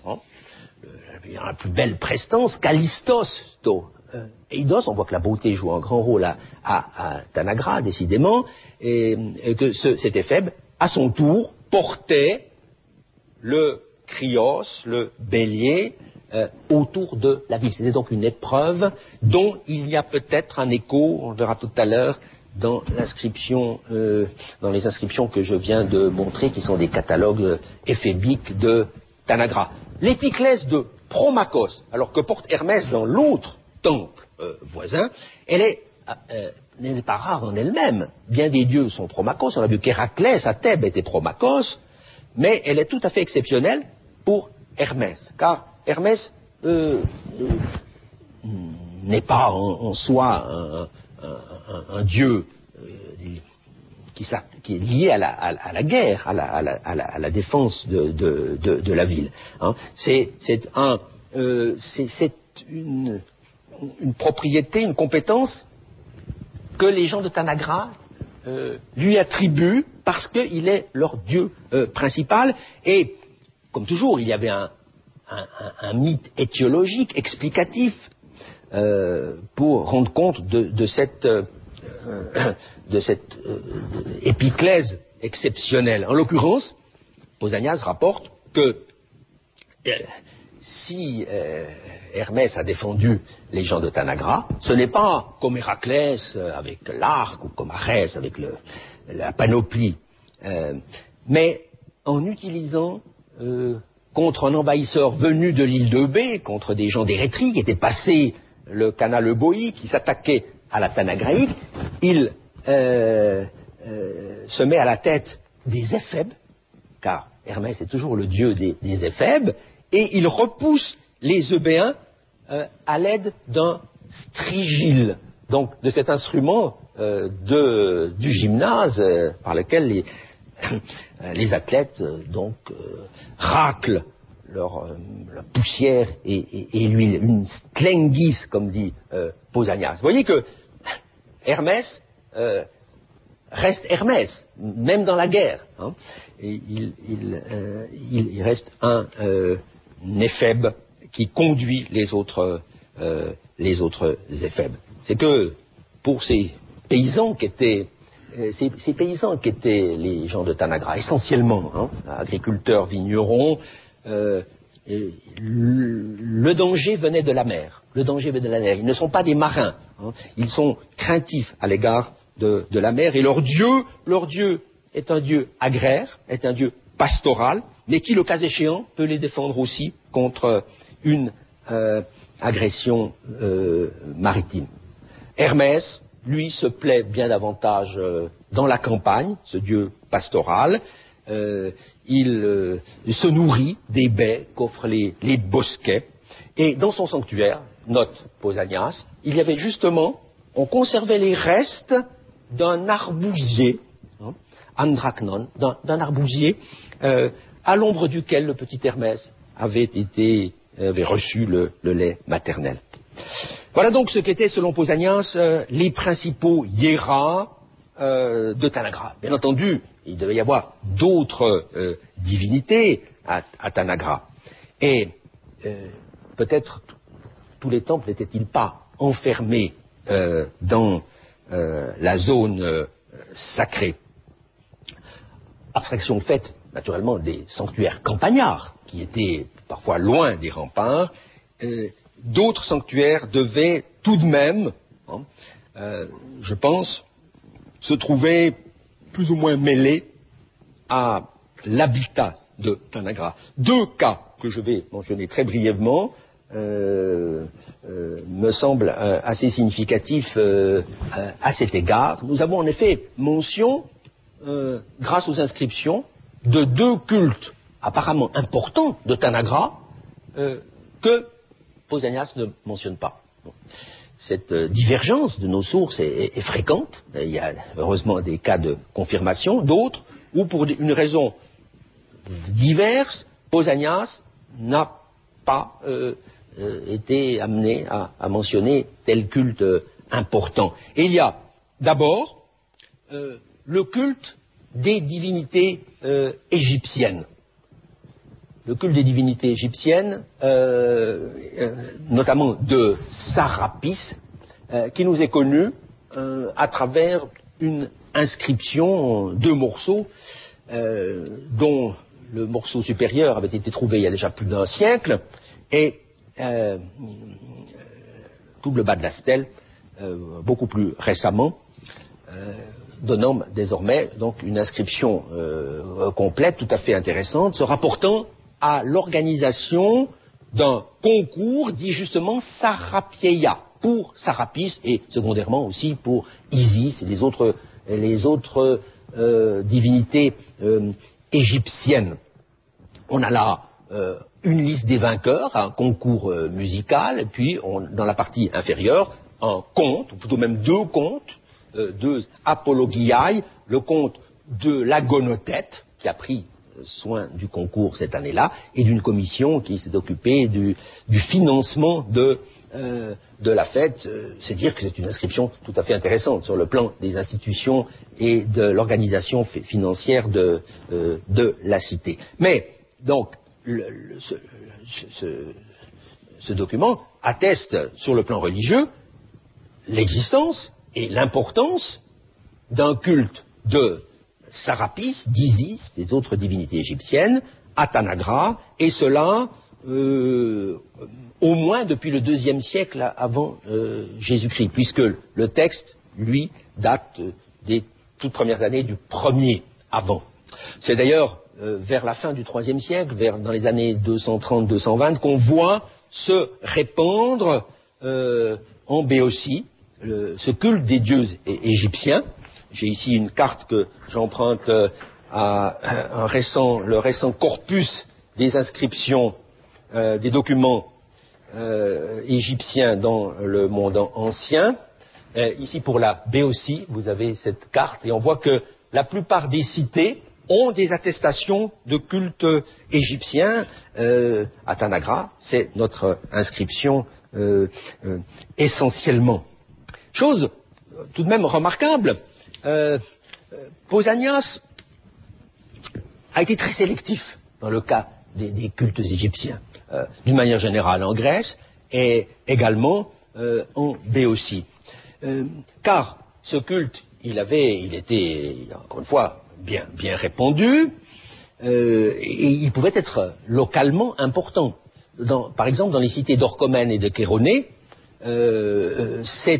la plus belle prestance, Callistos Eidos, on voit que la beauté joue un grand rôle à Tanagra, décidément, et que cet éphèbe, à son tour, portait le krios, le bélier, autour de la ville. C'était donc une épreuve dont il y a peut-être un écho, on le verra tout à l'heure, dans les inscriptions que je viens de montrer, qui sont des catalogues éphébiques de Tanagra. L'épiclèse de Promakos, alors que porte Hermès dans l'autre temple voisin, elle n'est pas rare en elle-même. Bien des dieux sont Promakos. On a vu qu'Héraclès à Thèbes était Promakos, mais elle est tout à fait exceptionnelle pour Hermès, car Hermès n'est pas en soi un dieu qui est lié à la guerre, à la défense de la ville. Hein. C'est une propriété, une compétence que les gens de Tanagra lui attribuent parce qu'il est leur dieu principal. Et comme toujours, il y avait un mythe étiologique, explicatif, pour rendre compte de cette épiclèse exceptionnelle. En l'occurrence, Pausanias rapporte que si Hermès a défendu les gens de Tanagra, ce n'est pas comme Héraclès avec l'arc ou comme Arès avec la panoplie, mais en utilisant contre un envahisseur venu de l'île de Bé, contre des gens d'Érétrie qui étaient passés le canal Euboï, qui s'attaquaient à la Tanagraïque, il se met à la tête des Éphèbes, car Hermès est toujours le dieu des Éphèbes, et il repousse les Eubéens à l'aide d'un strigile, donc de cet instrument du gymnase par lequel les athlètes raclent leur poussière et l'huile, une sklengis, comme dit Pausanias. Vous voyez que Hermès reste Hermès, même dans la guerre. Hein. Et il reste un éphèbe qui conduit les autres éphèbes. C'est que pour ces paysans qui étaient les gens de Tanagra, essentiellement, hein, agriculteurs, vignerons, le danger venait de la mer. Le danger venait de la mer. Ils ne sont pas des marins. Hein. Ils sont craintifs à l'égard de la mer. Et leur dieu est un dieu agraire, est un dieu pastoral, mais qui, le cas échéant, peut les défendre aussi contre une agression maritime. Hermès, lui, se plaît bien davantage dans la campagne, ce dieu pastoral. Il se nourrit des baies qu'offrent les bosquets. Et dans son sanctuaire, note Pausanias, il y avait justement, on conservait les restes d'un arbousier, hein, andraknon, d'un arbousier, à l'ombre duquel le petit Hermès avait reçu le lait maternel. Voilà donc ce qu'étaient, selon Pausanias, les principaux hieras de Tanagra. Bien entendu, il devait y avoir d'autres divinités à Tanagra. Et peut-être tous les temples n'étaient-ils pas enfermés dans la zone sacrée. Abstraction faite, naturellement, des sanctuaires campagnards, qui étaient parfois loin des remparts. D'autres sanctuaires devaient tout de même, je pense, se trouver plus ou moins mêlés à l'habitat de Tanagra. Deux cas que je vais mentionner très brièvement me semblent assez significatifs à cet égard. Nous avons en effet mention, grâce aux inscriptions, de deux cultes apparemment importants de Tanagra que Pausanias ne mentionne pas. Bon. Cette divergence de nos sources est fréquente. Il y a heureusement des cas de confirmation, d'autres où pour une raison diverse, Pausanias n'a pas été amené à mentionner tel culte important. Et il y a d'abord le culte des divinités égyptiennes. Le culte des divinités égyptiennes, notamment de Sarapis, qui nous est connu à travers une inscription, deux morceaux, dont le morceau supérieur avait été trouvé il y a déjà plus d'un siècle, et tout le bas de la stèle, beaucoup plus récemment, donnant désormais donc une inscription complète, tout à fait intéressante, se rapportant à l'organisation d'un concours dit justement Sarapieia, pour Sarapis et secondairement aussi pour Isis et les autres divinités égyptiennes. On a là une liste des vainqueurs, un concours musical, et puis dans la partie inférieure, un conte, ou plutôt même deux contes, deux apologiae, le conte de l'agonothète, qui a pris soin du concours cette année-là, et d'une commission qui s'est occupée du financement de la fête. C'est dire que c'est une inscription tout à fait intéressante sur le plan des institutions et de l'organisation financière de la cité. Mais, donc, ce document atteste sur le plan religieux l'existence et l'importance d'un culte de Sarapis, d'Isis, des autres divinités égyptiennes, à Tanagra, et cela au moins depuis le IIe siècle avant Jésus-Christ, puisque le texte, lui, date des toutes premières années du premier avant. C'est d'ailleurs vers la fin du IIIe siècle, dans les années 230-220, qu'on voit se répandre en Béotie ce culte des dieux égyptiens. J'ai ici une carte que j'emprunte à le récent corpus des inscriptions des documents égyptiens dans le monde ancien. Ici pour la Béotie, vous avez cette carte et on voit que la plupart des cités ont des attestations de culte égyptien. À Tanagra, c'est notre inscription essentiellement. Chose tout de même remarquable, Pausanias a été très sélectif dans le cas des cultes égyptiens, d'une manière générale en Grèce et également en Béotie. Car ce culte, il était encore une fois bien répandu, et il pouvait être localement important. Par exemple, dans les cités d'Orchomène et de Chéronée, c'est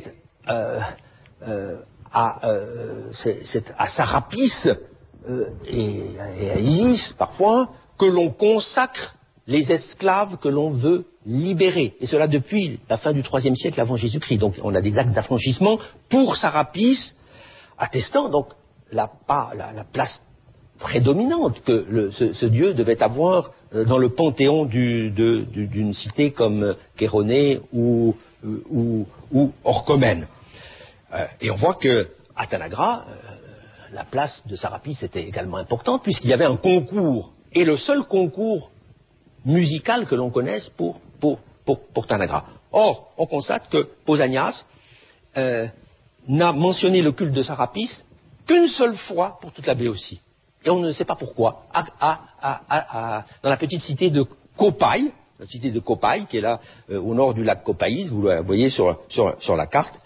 à Sarapis et à Isis, parfois, que l'on consacre les esclaves que l'on veut libérer. Et cela depuis la fin du IIIe siècle avant Jésus-Christ. Donc on a des actes d'affranchissement pour Sarapis, attestant donc la place prédominante que ce dieu devait avoir dans le panthéon d'une cité comme Chéronée ou Orchomène. Et on voit que à Tanagra, la place de Sarapis était également importante, puisqu'il y avait un concours, et le seul concours musical que l'on connaisse pour Tanagra. Or, on constate que Pausanias n'a mentionné le culte de Sarapis qu'une seule fois pour toute la Béotie. Et on ne sait pas pourquoi. Dans la petite cité de Copaï, la cité de Copaï, qui est là au nord du lac Copaïs, vous le voyez sur la carte,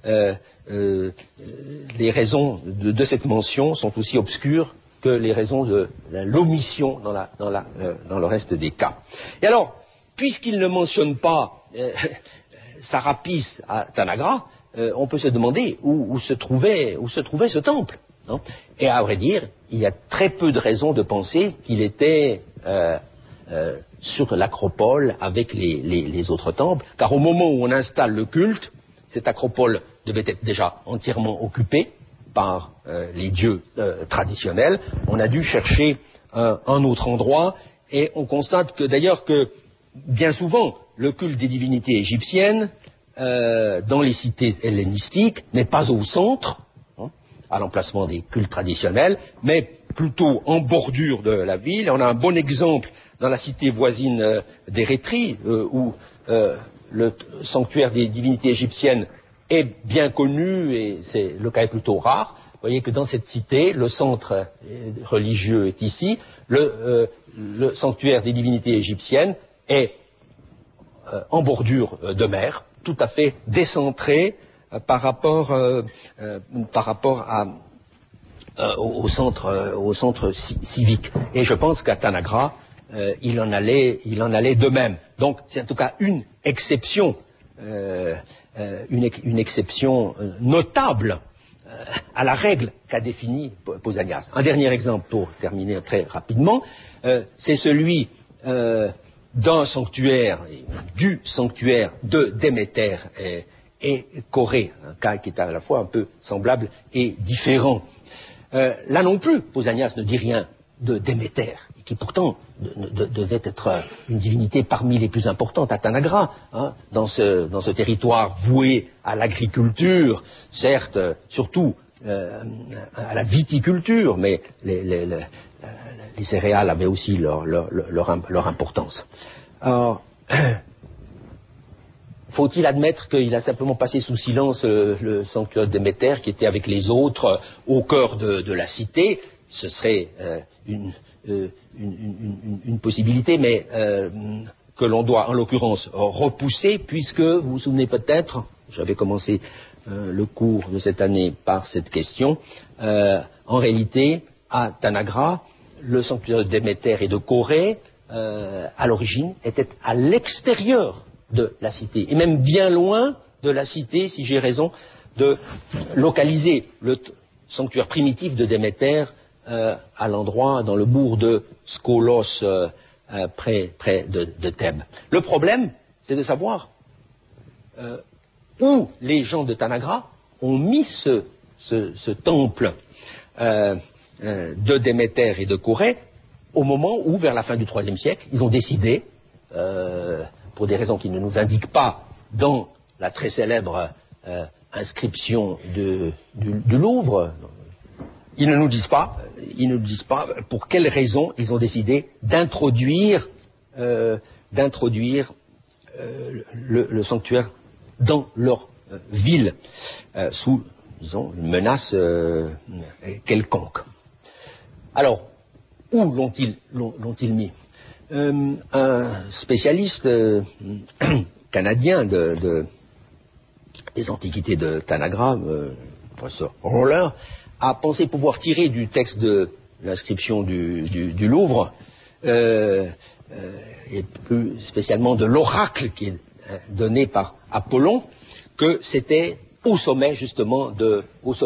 les raisons de cette mention sont aussi obscures que les raisons de l'omission dans le reste des cas. Et alors, puisqu'il ne mentionne pas Sarapis à Tanagra, on peut se demander où se trouvait ce temple. Non ? Et à vrai dire, il y a très peu de raisons de penser qu'il était sur l'acropole avec les autres temples, car au moment où on installe le culte, cette acropole devait être déjà entièrement occupée par les dieux traditionnels. On a dû chercher un autre endroit, et on constate que d'ailleurs que bien souvent le culte des divinités égyptiennes dans les cités hellénistiques n'est pas au centre, à l'emplacement des cultes traditionnels, mais plutôt en bordure de la ville. On a un bon exemple dans la cité voisine d'Érythrée, où le sanctuaire des divinités égyptiennes est bien connu, et le cas est plutôt rare. Vous voyez que dans cette cité, le centre religieux est ici, le sanctuaire des divinités égyptiennes est en bordure de mer, tout à fait décentré par rapport au centre civique. Et je pense qu'à Tanagra, il en allait de même. Donc c'est en tout cas une exception notable à la règle qu'a définie Pausanias. Un dernier exemple pour terminer très rapidement, c'est celui d'un sanctuaire, du sanctuaire de Déméter et Corée, un cas qui est à la fois un peu semblable et différent. Là non plus, Pausanias ne dit rien de Déméter, qui pourtant devait être une divinité parmi les plus importantes à Tanagra, hein, dans ce territoire voué à l'agriculture, certes, surtout à la viticulture, mais les céréales avaient aussi leur importance. Alors, faut-il admettre qu'il a simplement passé sous silence le sanctuaire de Déméter, qui était avec les autres au cœur de la cité? Ce serait une possibilité, mais que l'on doit en l'occurrence repousser, puisque, vous vous souvenez peut-être, j'avais commencé le cours de cette année par cette question, en réalité, à Tanagra, le sanctuaire de Déméter et de Corée, à l'origine, était à l'extérieur de la cité, et même bien loin de la cité, si j'ai raison de localiser le sanctuaire primitif de Déméter à l'endroit, dans le bourg de Skolos, près de Thèbes. Le problème, c'est de savoir où les gens de Tanagra ont mis ce temple de Déméter et de Corée au moment où, vers la fin du IIIe siècle, ils ont décidé, pour des raisons qui ne nous indiquent pas dans la très célèbre inscription du Louvre, ils ne nous disent pas pour quelles raisons ils ont décidé d'introduire le sanctuaire dans leur ville, sous, disons, une menace quelconque. Alors, où l'ont-ils mis? Un spécialiste canadien des antiquités de Tanagra, professeur Roller, a pensé pouvoir tirer du texte de l'inscription du Louvre, et plus spécialement de l'oracle qui est donné par Apollon, que c'était au sommet justement de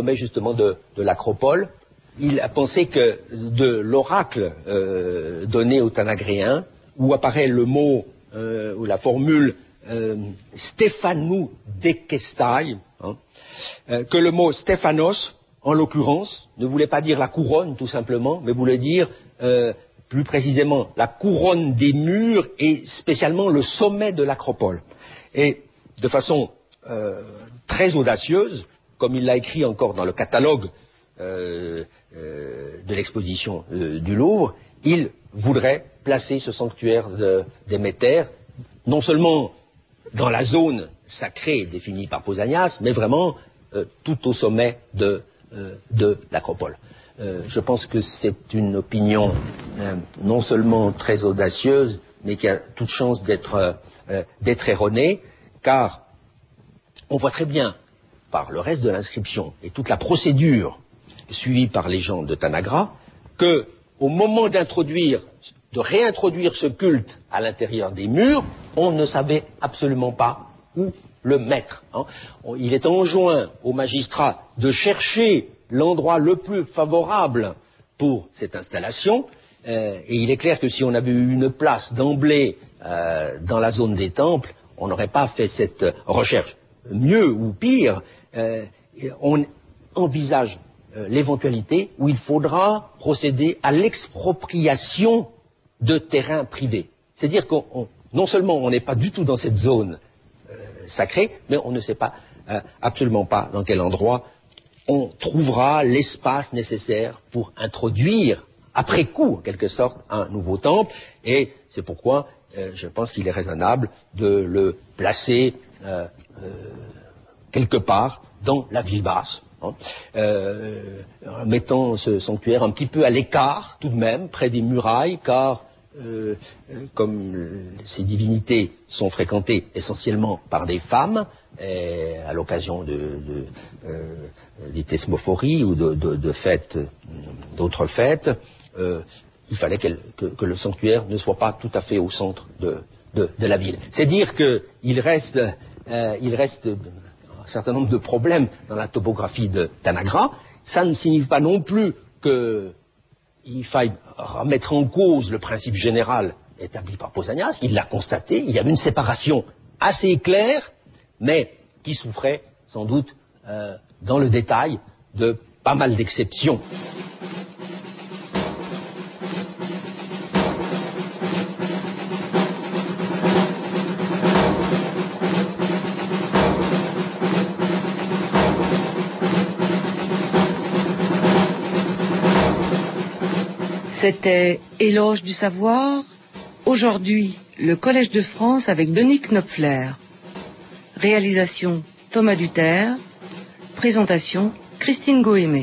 l'acropole. Il a pensé que de l'oracle donné aux Tanagréens, où apparaît le mot ou la formule Stéphanou dekestai, que le mot Stéphanos, en l'occurrence, ne voulait pas dire la couronne tout simplement, mais voulait dire plus précisément la couronne des murs et spécialement le sommet de l'acropole. Et de façon très audacieuse, comme il l'a écrit encore dans le catalogue de l'exposition du Louvre, il voudrait placer ce sanctuaire de Déméter non seulement dans la zone sacrée définie par Pausanias, mais vraiment tout au sommet de l'acropole. Je pense que c'est une opinion non seulement très audacieuse, mais qui a toute chance d'être erronée, car on voit très bien, par le reste de l'inscription et toute la procédure suivie par les gens de Tanagra, que au moment de réintroduire ce culte à l'intérieur des murs, on ne savait absolument pas où le mettre. Il est enjoint aux magistrats de chercher l'endroit le plus favorable pour cette installation, et il est clair que si on avait eu une place d'emblée dans la zone des temples, on n'aurait pas fait cette recherche. Mieux ou pire, on envisage l'éventualité où il faudra procéder à l'expropriation de terrains privés. C'est-à-dire que non seulement on n'est pas du tout dans cette zone sacrée, mais on ne sait pas absolument pas dans quel endroit on trouvera l'espace nécessaire pour introduire, après coup, en quelque sorte, un nouveau temple. Et c'est pourquoi je pense qu'il est raisonnable de le placer quelque part dans la ville basse, en mettant ce sanctuaire un petit peu à l'écart, tout de même, près des murailles, car comme ces divinités sont fréquentées essentiellement par des femmes, à l'occasion des thesmophories ou de fêtes, d'autres fêtes, il fallait que le sanctuaire ne soit pas tout à fait au centre de la ville. C'est dire qu'il reste un certain nombre de problèmes dans la topographie de Tanagra. Ça ne signifie pas non plus qu'il faille remettre en cause le principe général établi par Pausanias. Il l'a constaté, il y avait une séparation assez claire, mais qui souffrait sans doute dans le détail de pas mal d'exceptions. C'était Éloge du savoir. Aujourd'hui, le Collège de France avec Denis Knopfler. Réalisation Thomas Duterre. Présentation Christine Goémé.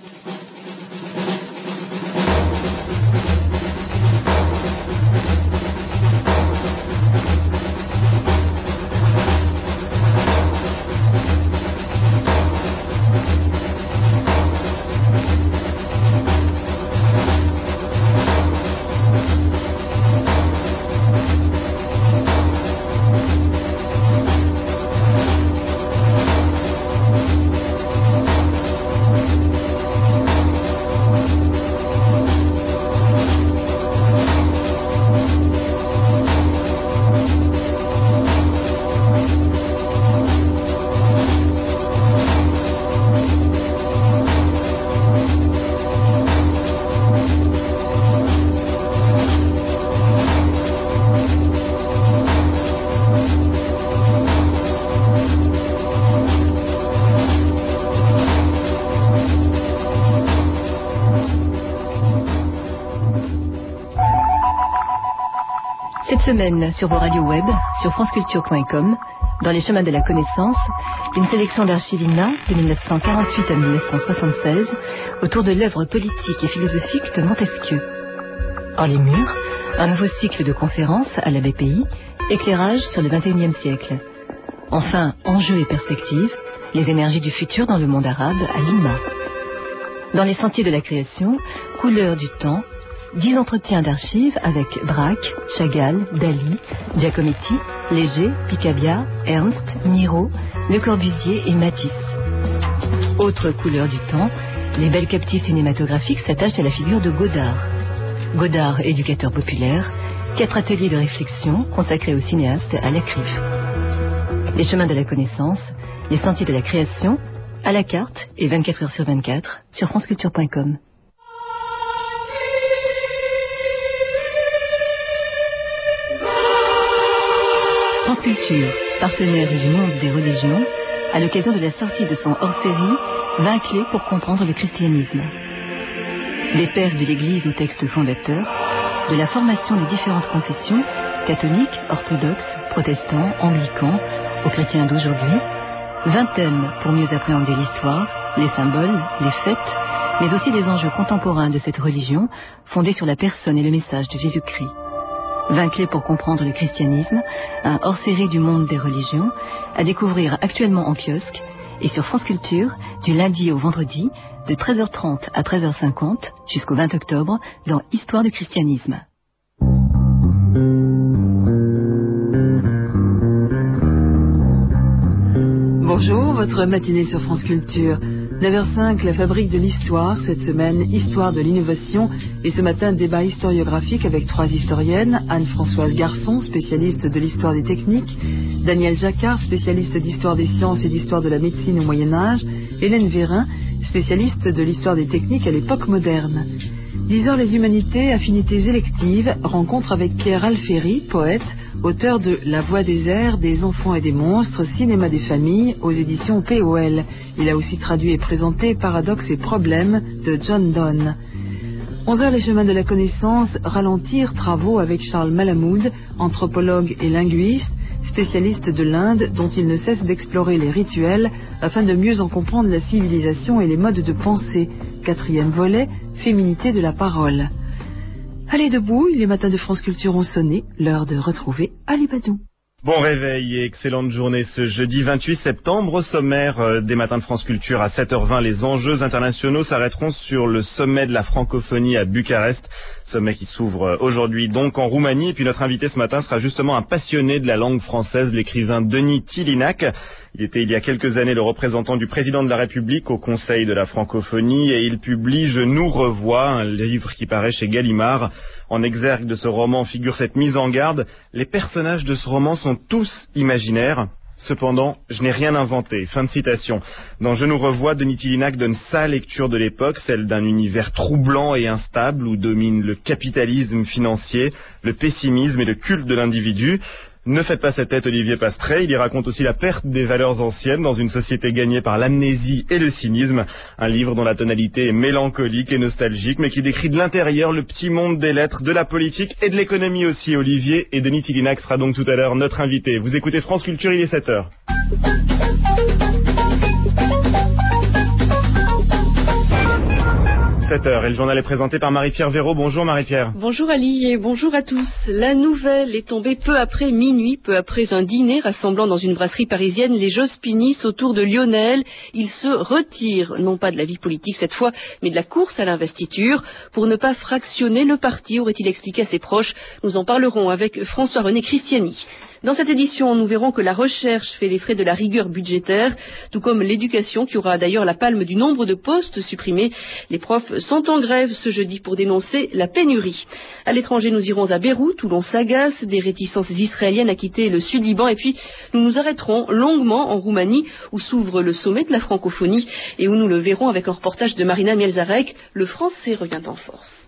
Cette semaine, sur vos radios web, sur franceculture.com, dans les chemins de la connaissance, une sélection d'archives INA de 1948 à 1976 autour de l'œuvre politique et philosophique de Montesquieu. Hors les murs, un nouveau cycle de conférences à la BPI, éclairage sur le XXIe siècle. Enfin, enjeux et perspectives, les énergies du futur dans le monde arabe à Lima. Dans les sentiers de la création, couleurs du temps, 10 entretiens d'archives avec Braque, Chagall, Dali, Giacometti, Léger, Picabia, Ernst, Miro, Le Corbusier et Matisse. Autre couleur du temps, les belles captives cinématographiques s'attachent à la figure de Godard. Godard, éducateur populaire, 4 ateliers de réflexion consacrés aux cinéastes à la CRIF. Les chemins de la connaissance, les sentiers de la création, à la carte et 24 heures sur 24 sur franceculture.com. France Culture, partenaire du monde des religions, à l'occasion de la sortie de son hors-série 20 clés pour comprendre le christianisme. Des pères de l'Église au texte fondateur, de la formation des différentes confessions, catholiques, orthodoxes, protestants, anglicans, aux chrétiens d'aujourd'hui, 20 thèmes pour mieux appréhender l'histoire, les symboles, les fêtes, mais aussi les enjeux contemporains de cette religion fondée sur la personne et le message de Jésus-Christ. 20 clés pour comprendre le christianisme, un hors-série du monde des religions, à découvrir actuellement en kiosque et sur France Culture du lundi au vendredi de 13h30 à 13h50 jusqu'au 20 octobre dans Histoire du christianisme. Bonjour, votre matinée sur France Culture. 9h05, la fabrique de l'histoire. Cette semaine, histoire de l'innovation. Et ce matin, débat historiographique avec 3 historiennes. Anne-Françoise Garçon, spécialiste de l'histoire des techniques. Daniel Jacquard, spécialiste d'histoire des sciences et d'histoire de la médecine au Moyen-Âge. Hélène Vérin, spécialiste de l'histoire des techniques à l'époque moderne. 10h les humanités, affinités électives, rencontre avec Pierre Alféry, poète, auteur de La voix des airs, des enfants et des monstres, cinéma des familles, aux éditions POL. Il a aussi traduit et présenté Paradoxes et problèmes de John Donne. 11h les chemins de la connaissance, ralentir, travaux avec Charles Malamoud, anthropologue et linguiste, spécialiste de l'Inde dont il ne cesse d'explorer les rituels afin de mieux en comprendre la civilisation et les modes de pensée. 4e volet, féminité de la parole. Allez debout, les matins de France Culture ont sonné, l'heure de retrouver Ali Badou. Bon réveil et excellente journée ce jeudi 28 septembre. Au sommaire des matins de France Culture à 7h20, les enjeux internationaux s'arrêteront sur le sommet de la francophonie à Bucarest. Sommet qui s'ouvre aujourd'hui donc en Roumanie. Et puis notre invité ce matin sera justement un passionné de la langue française, l'écrivain Denis Tillinac. Il était il y a quelques années le représentant du président de la République au Conseil de la francophonie et il publie Je nous revois, un livre qui paraît chez Gallimard. En exergue de ce roman figure cette mise en garde. Les personnages de ce roman sont tous imaginaires. Cependant, je n'ai rien inventé. Fin de citation. Dans Je nous revois, Denis Tillinac donne sa lecture de l'époque, celle d'un univers troublant et instable où domine le capitalisme financier, le pessimisme et le culte de l'individu. Ne faites pas cette tête, Olivier Pastrey. Il y raconte aussi la perte des valeurs anciennes dans une société gagnée par l'amnésie et le cynisme. Un livre dont la tonalité est mélancolique et nostalgique, mais qui décrit de l'intérieur le petit monde des lettres, de la politique et de l'économie aussi. Olivier et Denis Tiguinac sera donc tout à l'heure notre invité. Vous écoutez France Culture, il est 7h. 7h et le journal est présenté par Marie-Pierre Véraud. Bonjour Marie-Pierre. Bonjour Ali et bonjour à tous. La nouvelle est tombée peu après minuit, peu après un dîner rassemblant dans une brasserie parisienne les Jospinists autour de Lionel. Il se retire, non pas de la vie politique cette fois, mais de la course à l'investiture pour ne pas fractionner le parti, aurait-il expliqué à ses proches. Nous en parlerons avec François-René Cristiani. Dans cette édition, nous verrons que la recherche fait les frais de la rigueur budgétaire, tout comme l'éducation, qui aura d'ailleurs la palme du nombre de postes supprimés. Les profs sont en grève ce jeudi pour dénoncer la pénurie. À l'étranger, nous irons à Beyrouth, où l'on s'agace des réticences israéliennes à quitter le Sud-Liban. Et puis, nous nous arrêterons longuement en Roumanie, où s'ouvre le sommet de la francophonie, et où nous le verrons avec un reportage de Marina Mielzarek. Le français revient en force.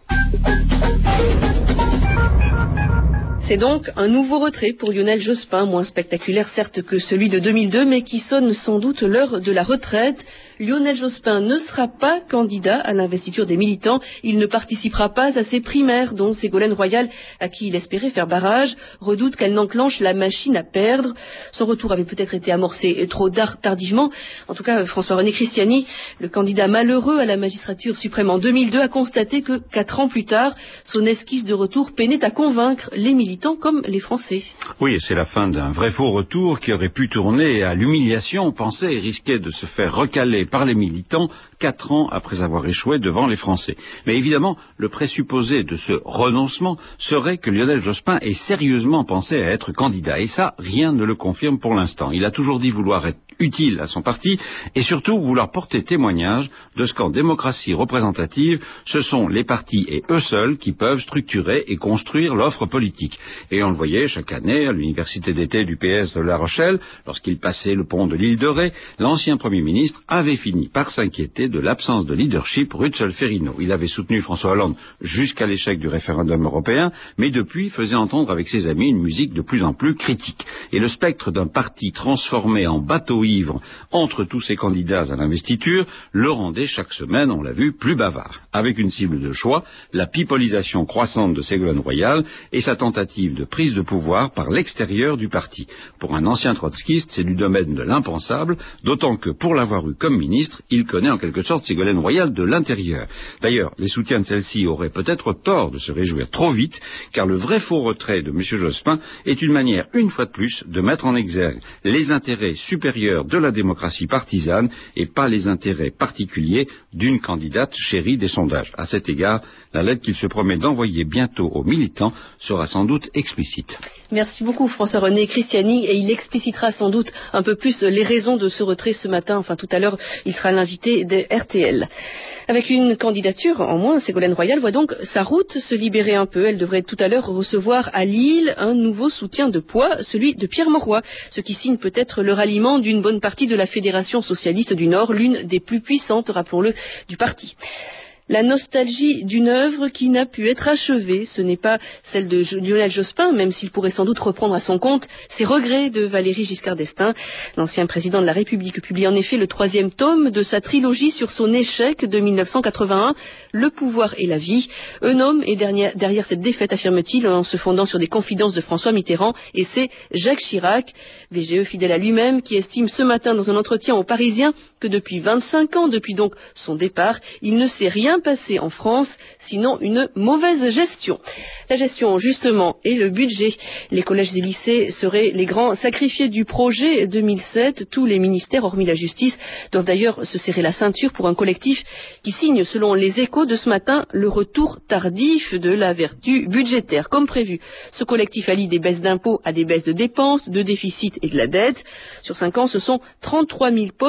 C'est donc un nouveau retrait pour Lionel Jospin, moins spectaculaire certes que celui de 2002, mais qui sonne sans doute l'heure de la retraite. Lionel Jospin ne sera pas candidat à l'investiture des militants. Il ne participera pas à ses primaires, dont Ségolène Royal, à qui il espérait faire barrage, redoute qu'elle n'enclenche la machine à perdre. Son retour avait peut-être été amorcé trop tardivement. En tout cas, François-René Cristiani, le candidat malheureux à la magistrature suprême en 2002, a constaté que 4 ans plus tard, son esquisse de retour peinait à convaincre les militants comme les Français. Oui, c'est la fin d'un vrai faux retour qui aurait pu tourner à l'humiliation, on pensait, et risquait de se faire recaler par les militants 4 ans après avoir échoué devant les Français. Mais évidemment, le présupposé de ce renoncement serait que Lionel Jospin ait sérieusement pensé à être candidat. Et ça, rien ne le confirme pour l'instant. Il a toujours dit vouloir être utile à son parti et surtout vouloir porter témoignage de ce qu'en démocratie représentative, ce sont les partis et eux seuls qui peuvent structurer et construire l'offre politique. Et on le voyait chaque année à l'université d'été du PS de La Rochelle, lorsqu'il passait le pont de l'île de Ré, l'ancien Premier ministre avait fini par s'inquiéter de l'absence de leadership Rutschel-Ferrino. Il avait soutenu François Hollande jusqu'à l'échec du référendum européen, mais depuis faisait entendre avec ses amis une musique de plus en plus critique. Et le spectre d'un parti transformé en bateau ivre entre tous ces candidats à l'investiture le rendait chaque semaine, on l'a vu, plus bavard. Avec une cible de choix, la pipolisation croissante de Ségolène Royal et sa tentative de prise de pouvoir par l'extérieur du parti. Pour un ancien trotskiste, c'est du domaine de l'impensable, d'autant que pour l'avoir eu comme ministre, il connaît en quelque sorte Ségolène Royal de l'intérieur. D'ailleurs, les soutiens de celle-ci auraient peut-être tort de se réjouir trop vite, car le vrai faux retrait de M. Jospin est une manière, une fois de plus, de mettre en exergue les intérêts supérieurs de la démocratie partisane et pas les intérêts particuliers d'une candidate chérie des sondages. À cet égard, la lettre qu'il se promet d'envoyer bientôt aux militants sera sans doute explicite. Merci beaucoup François-René Cristiani, et il explicitera sans doute un peu plus les raisons de ce retrait ce matin. Enfin, tout à l'heure, il sera l'invité de RTL. Avec une candidature en moins, Ségolène Royal voit donc sa route se libérer un peu. Elle devrait tout à l'heure recevoir à Lille un nouveau soutien de poids, celui de Pierre Mauroy, ce qui signe peut-être le ralliement d'une bonne partie de la Fédération socialiste du Nord, l'une des plus puissantes, rappelons-le, du parti. La nostalgie d'une œuvre qui n'a pu être achevée, ce n'est pas celle de Lionel Jospin, même s'il pourrait sans doute reprendre à son compte ses regrets de Valéry Giscard d'Estaing. L'ancien président de la République publie en effet le 3e tome de sa trilogie sur son échec de 1981, Le pouvoir et la vie. Un homme est derrière cette défaite, affirme-t-il, en se fondant sur des confidences de François Mitterrand, et c'est Jacques Chirac, VGE fidèle à lui-même, qui estime ce matin dans un entretien aux Parisiens que depuis 25 ans, depuis donc son départ, il ne s'est rien passé en France, sinon une mauvaise gestion. La gestion, justement, et le budget. Les collèges et lycées seraient les grands sacrifiés du projet 2007. Tous les ministères, hormis la justice, doivent d'ailleurs se serrer la ceinture pour un collectif qui signe, selon les Échos de ce matin, le retour tardif de la vertu budgétaire. Comme prévu, ce collectif allie des baisses d'impôts à des baisses de dépenses, de déficit et de la dette. Sur 5 ans, ce sont 33 000 postes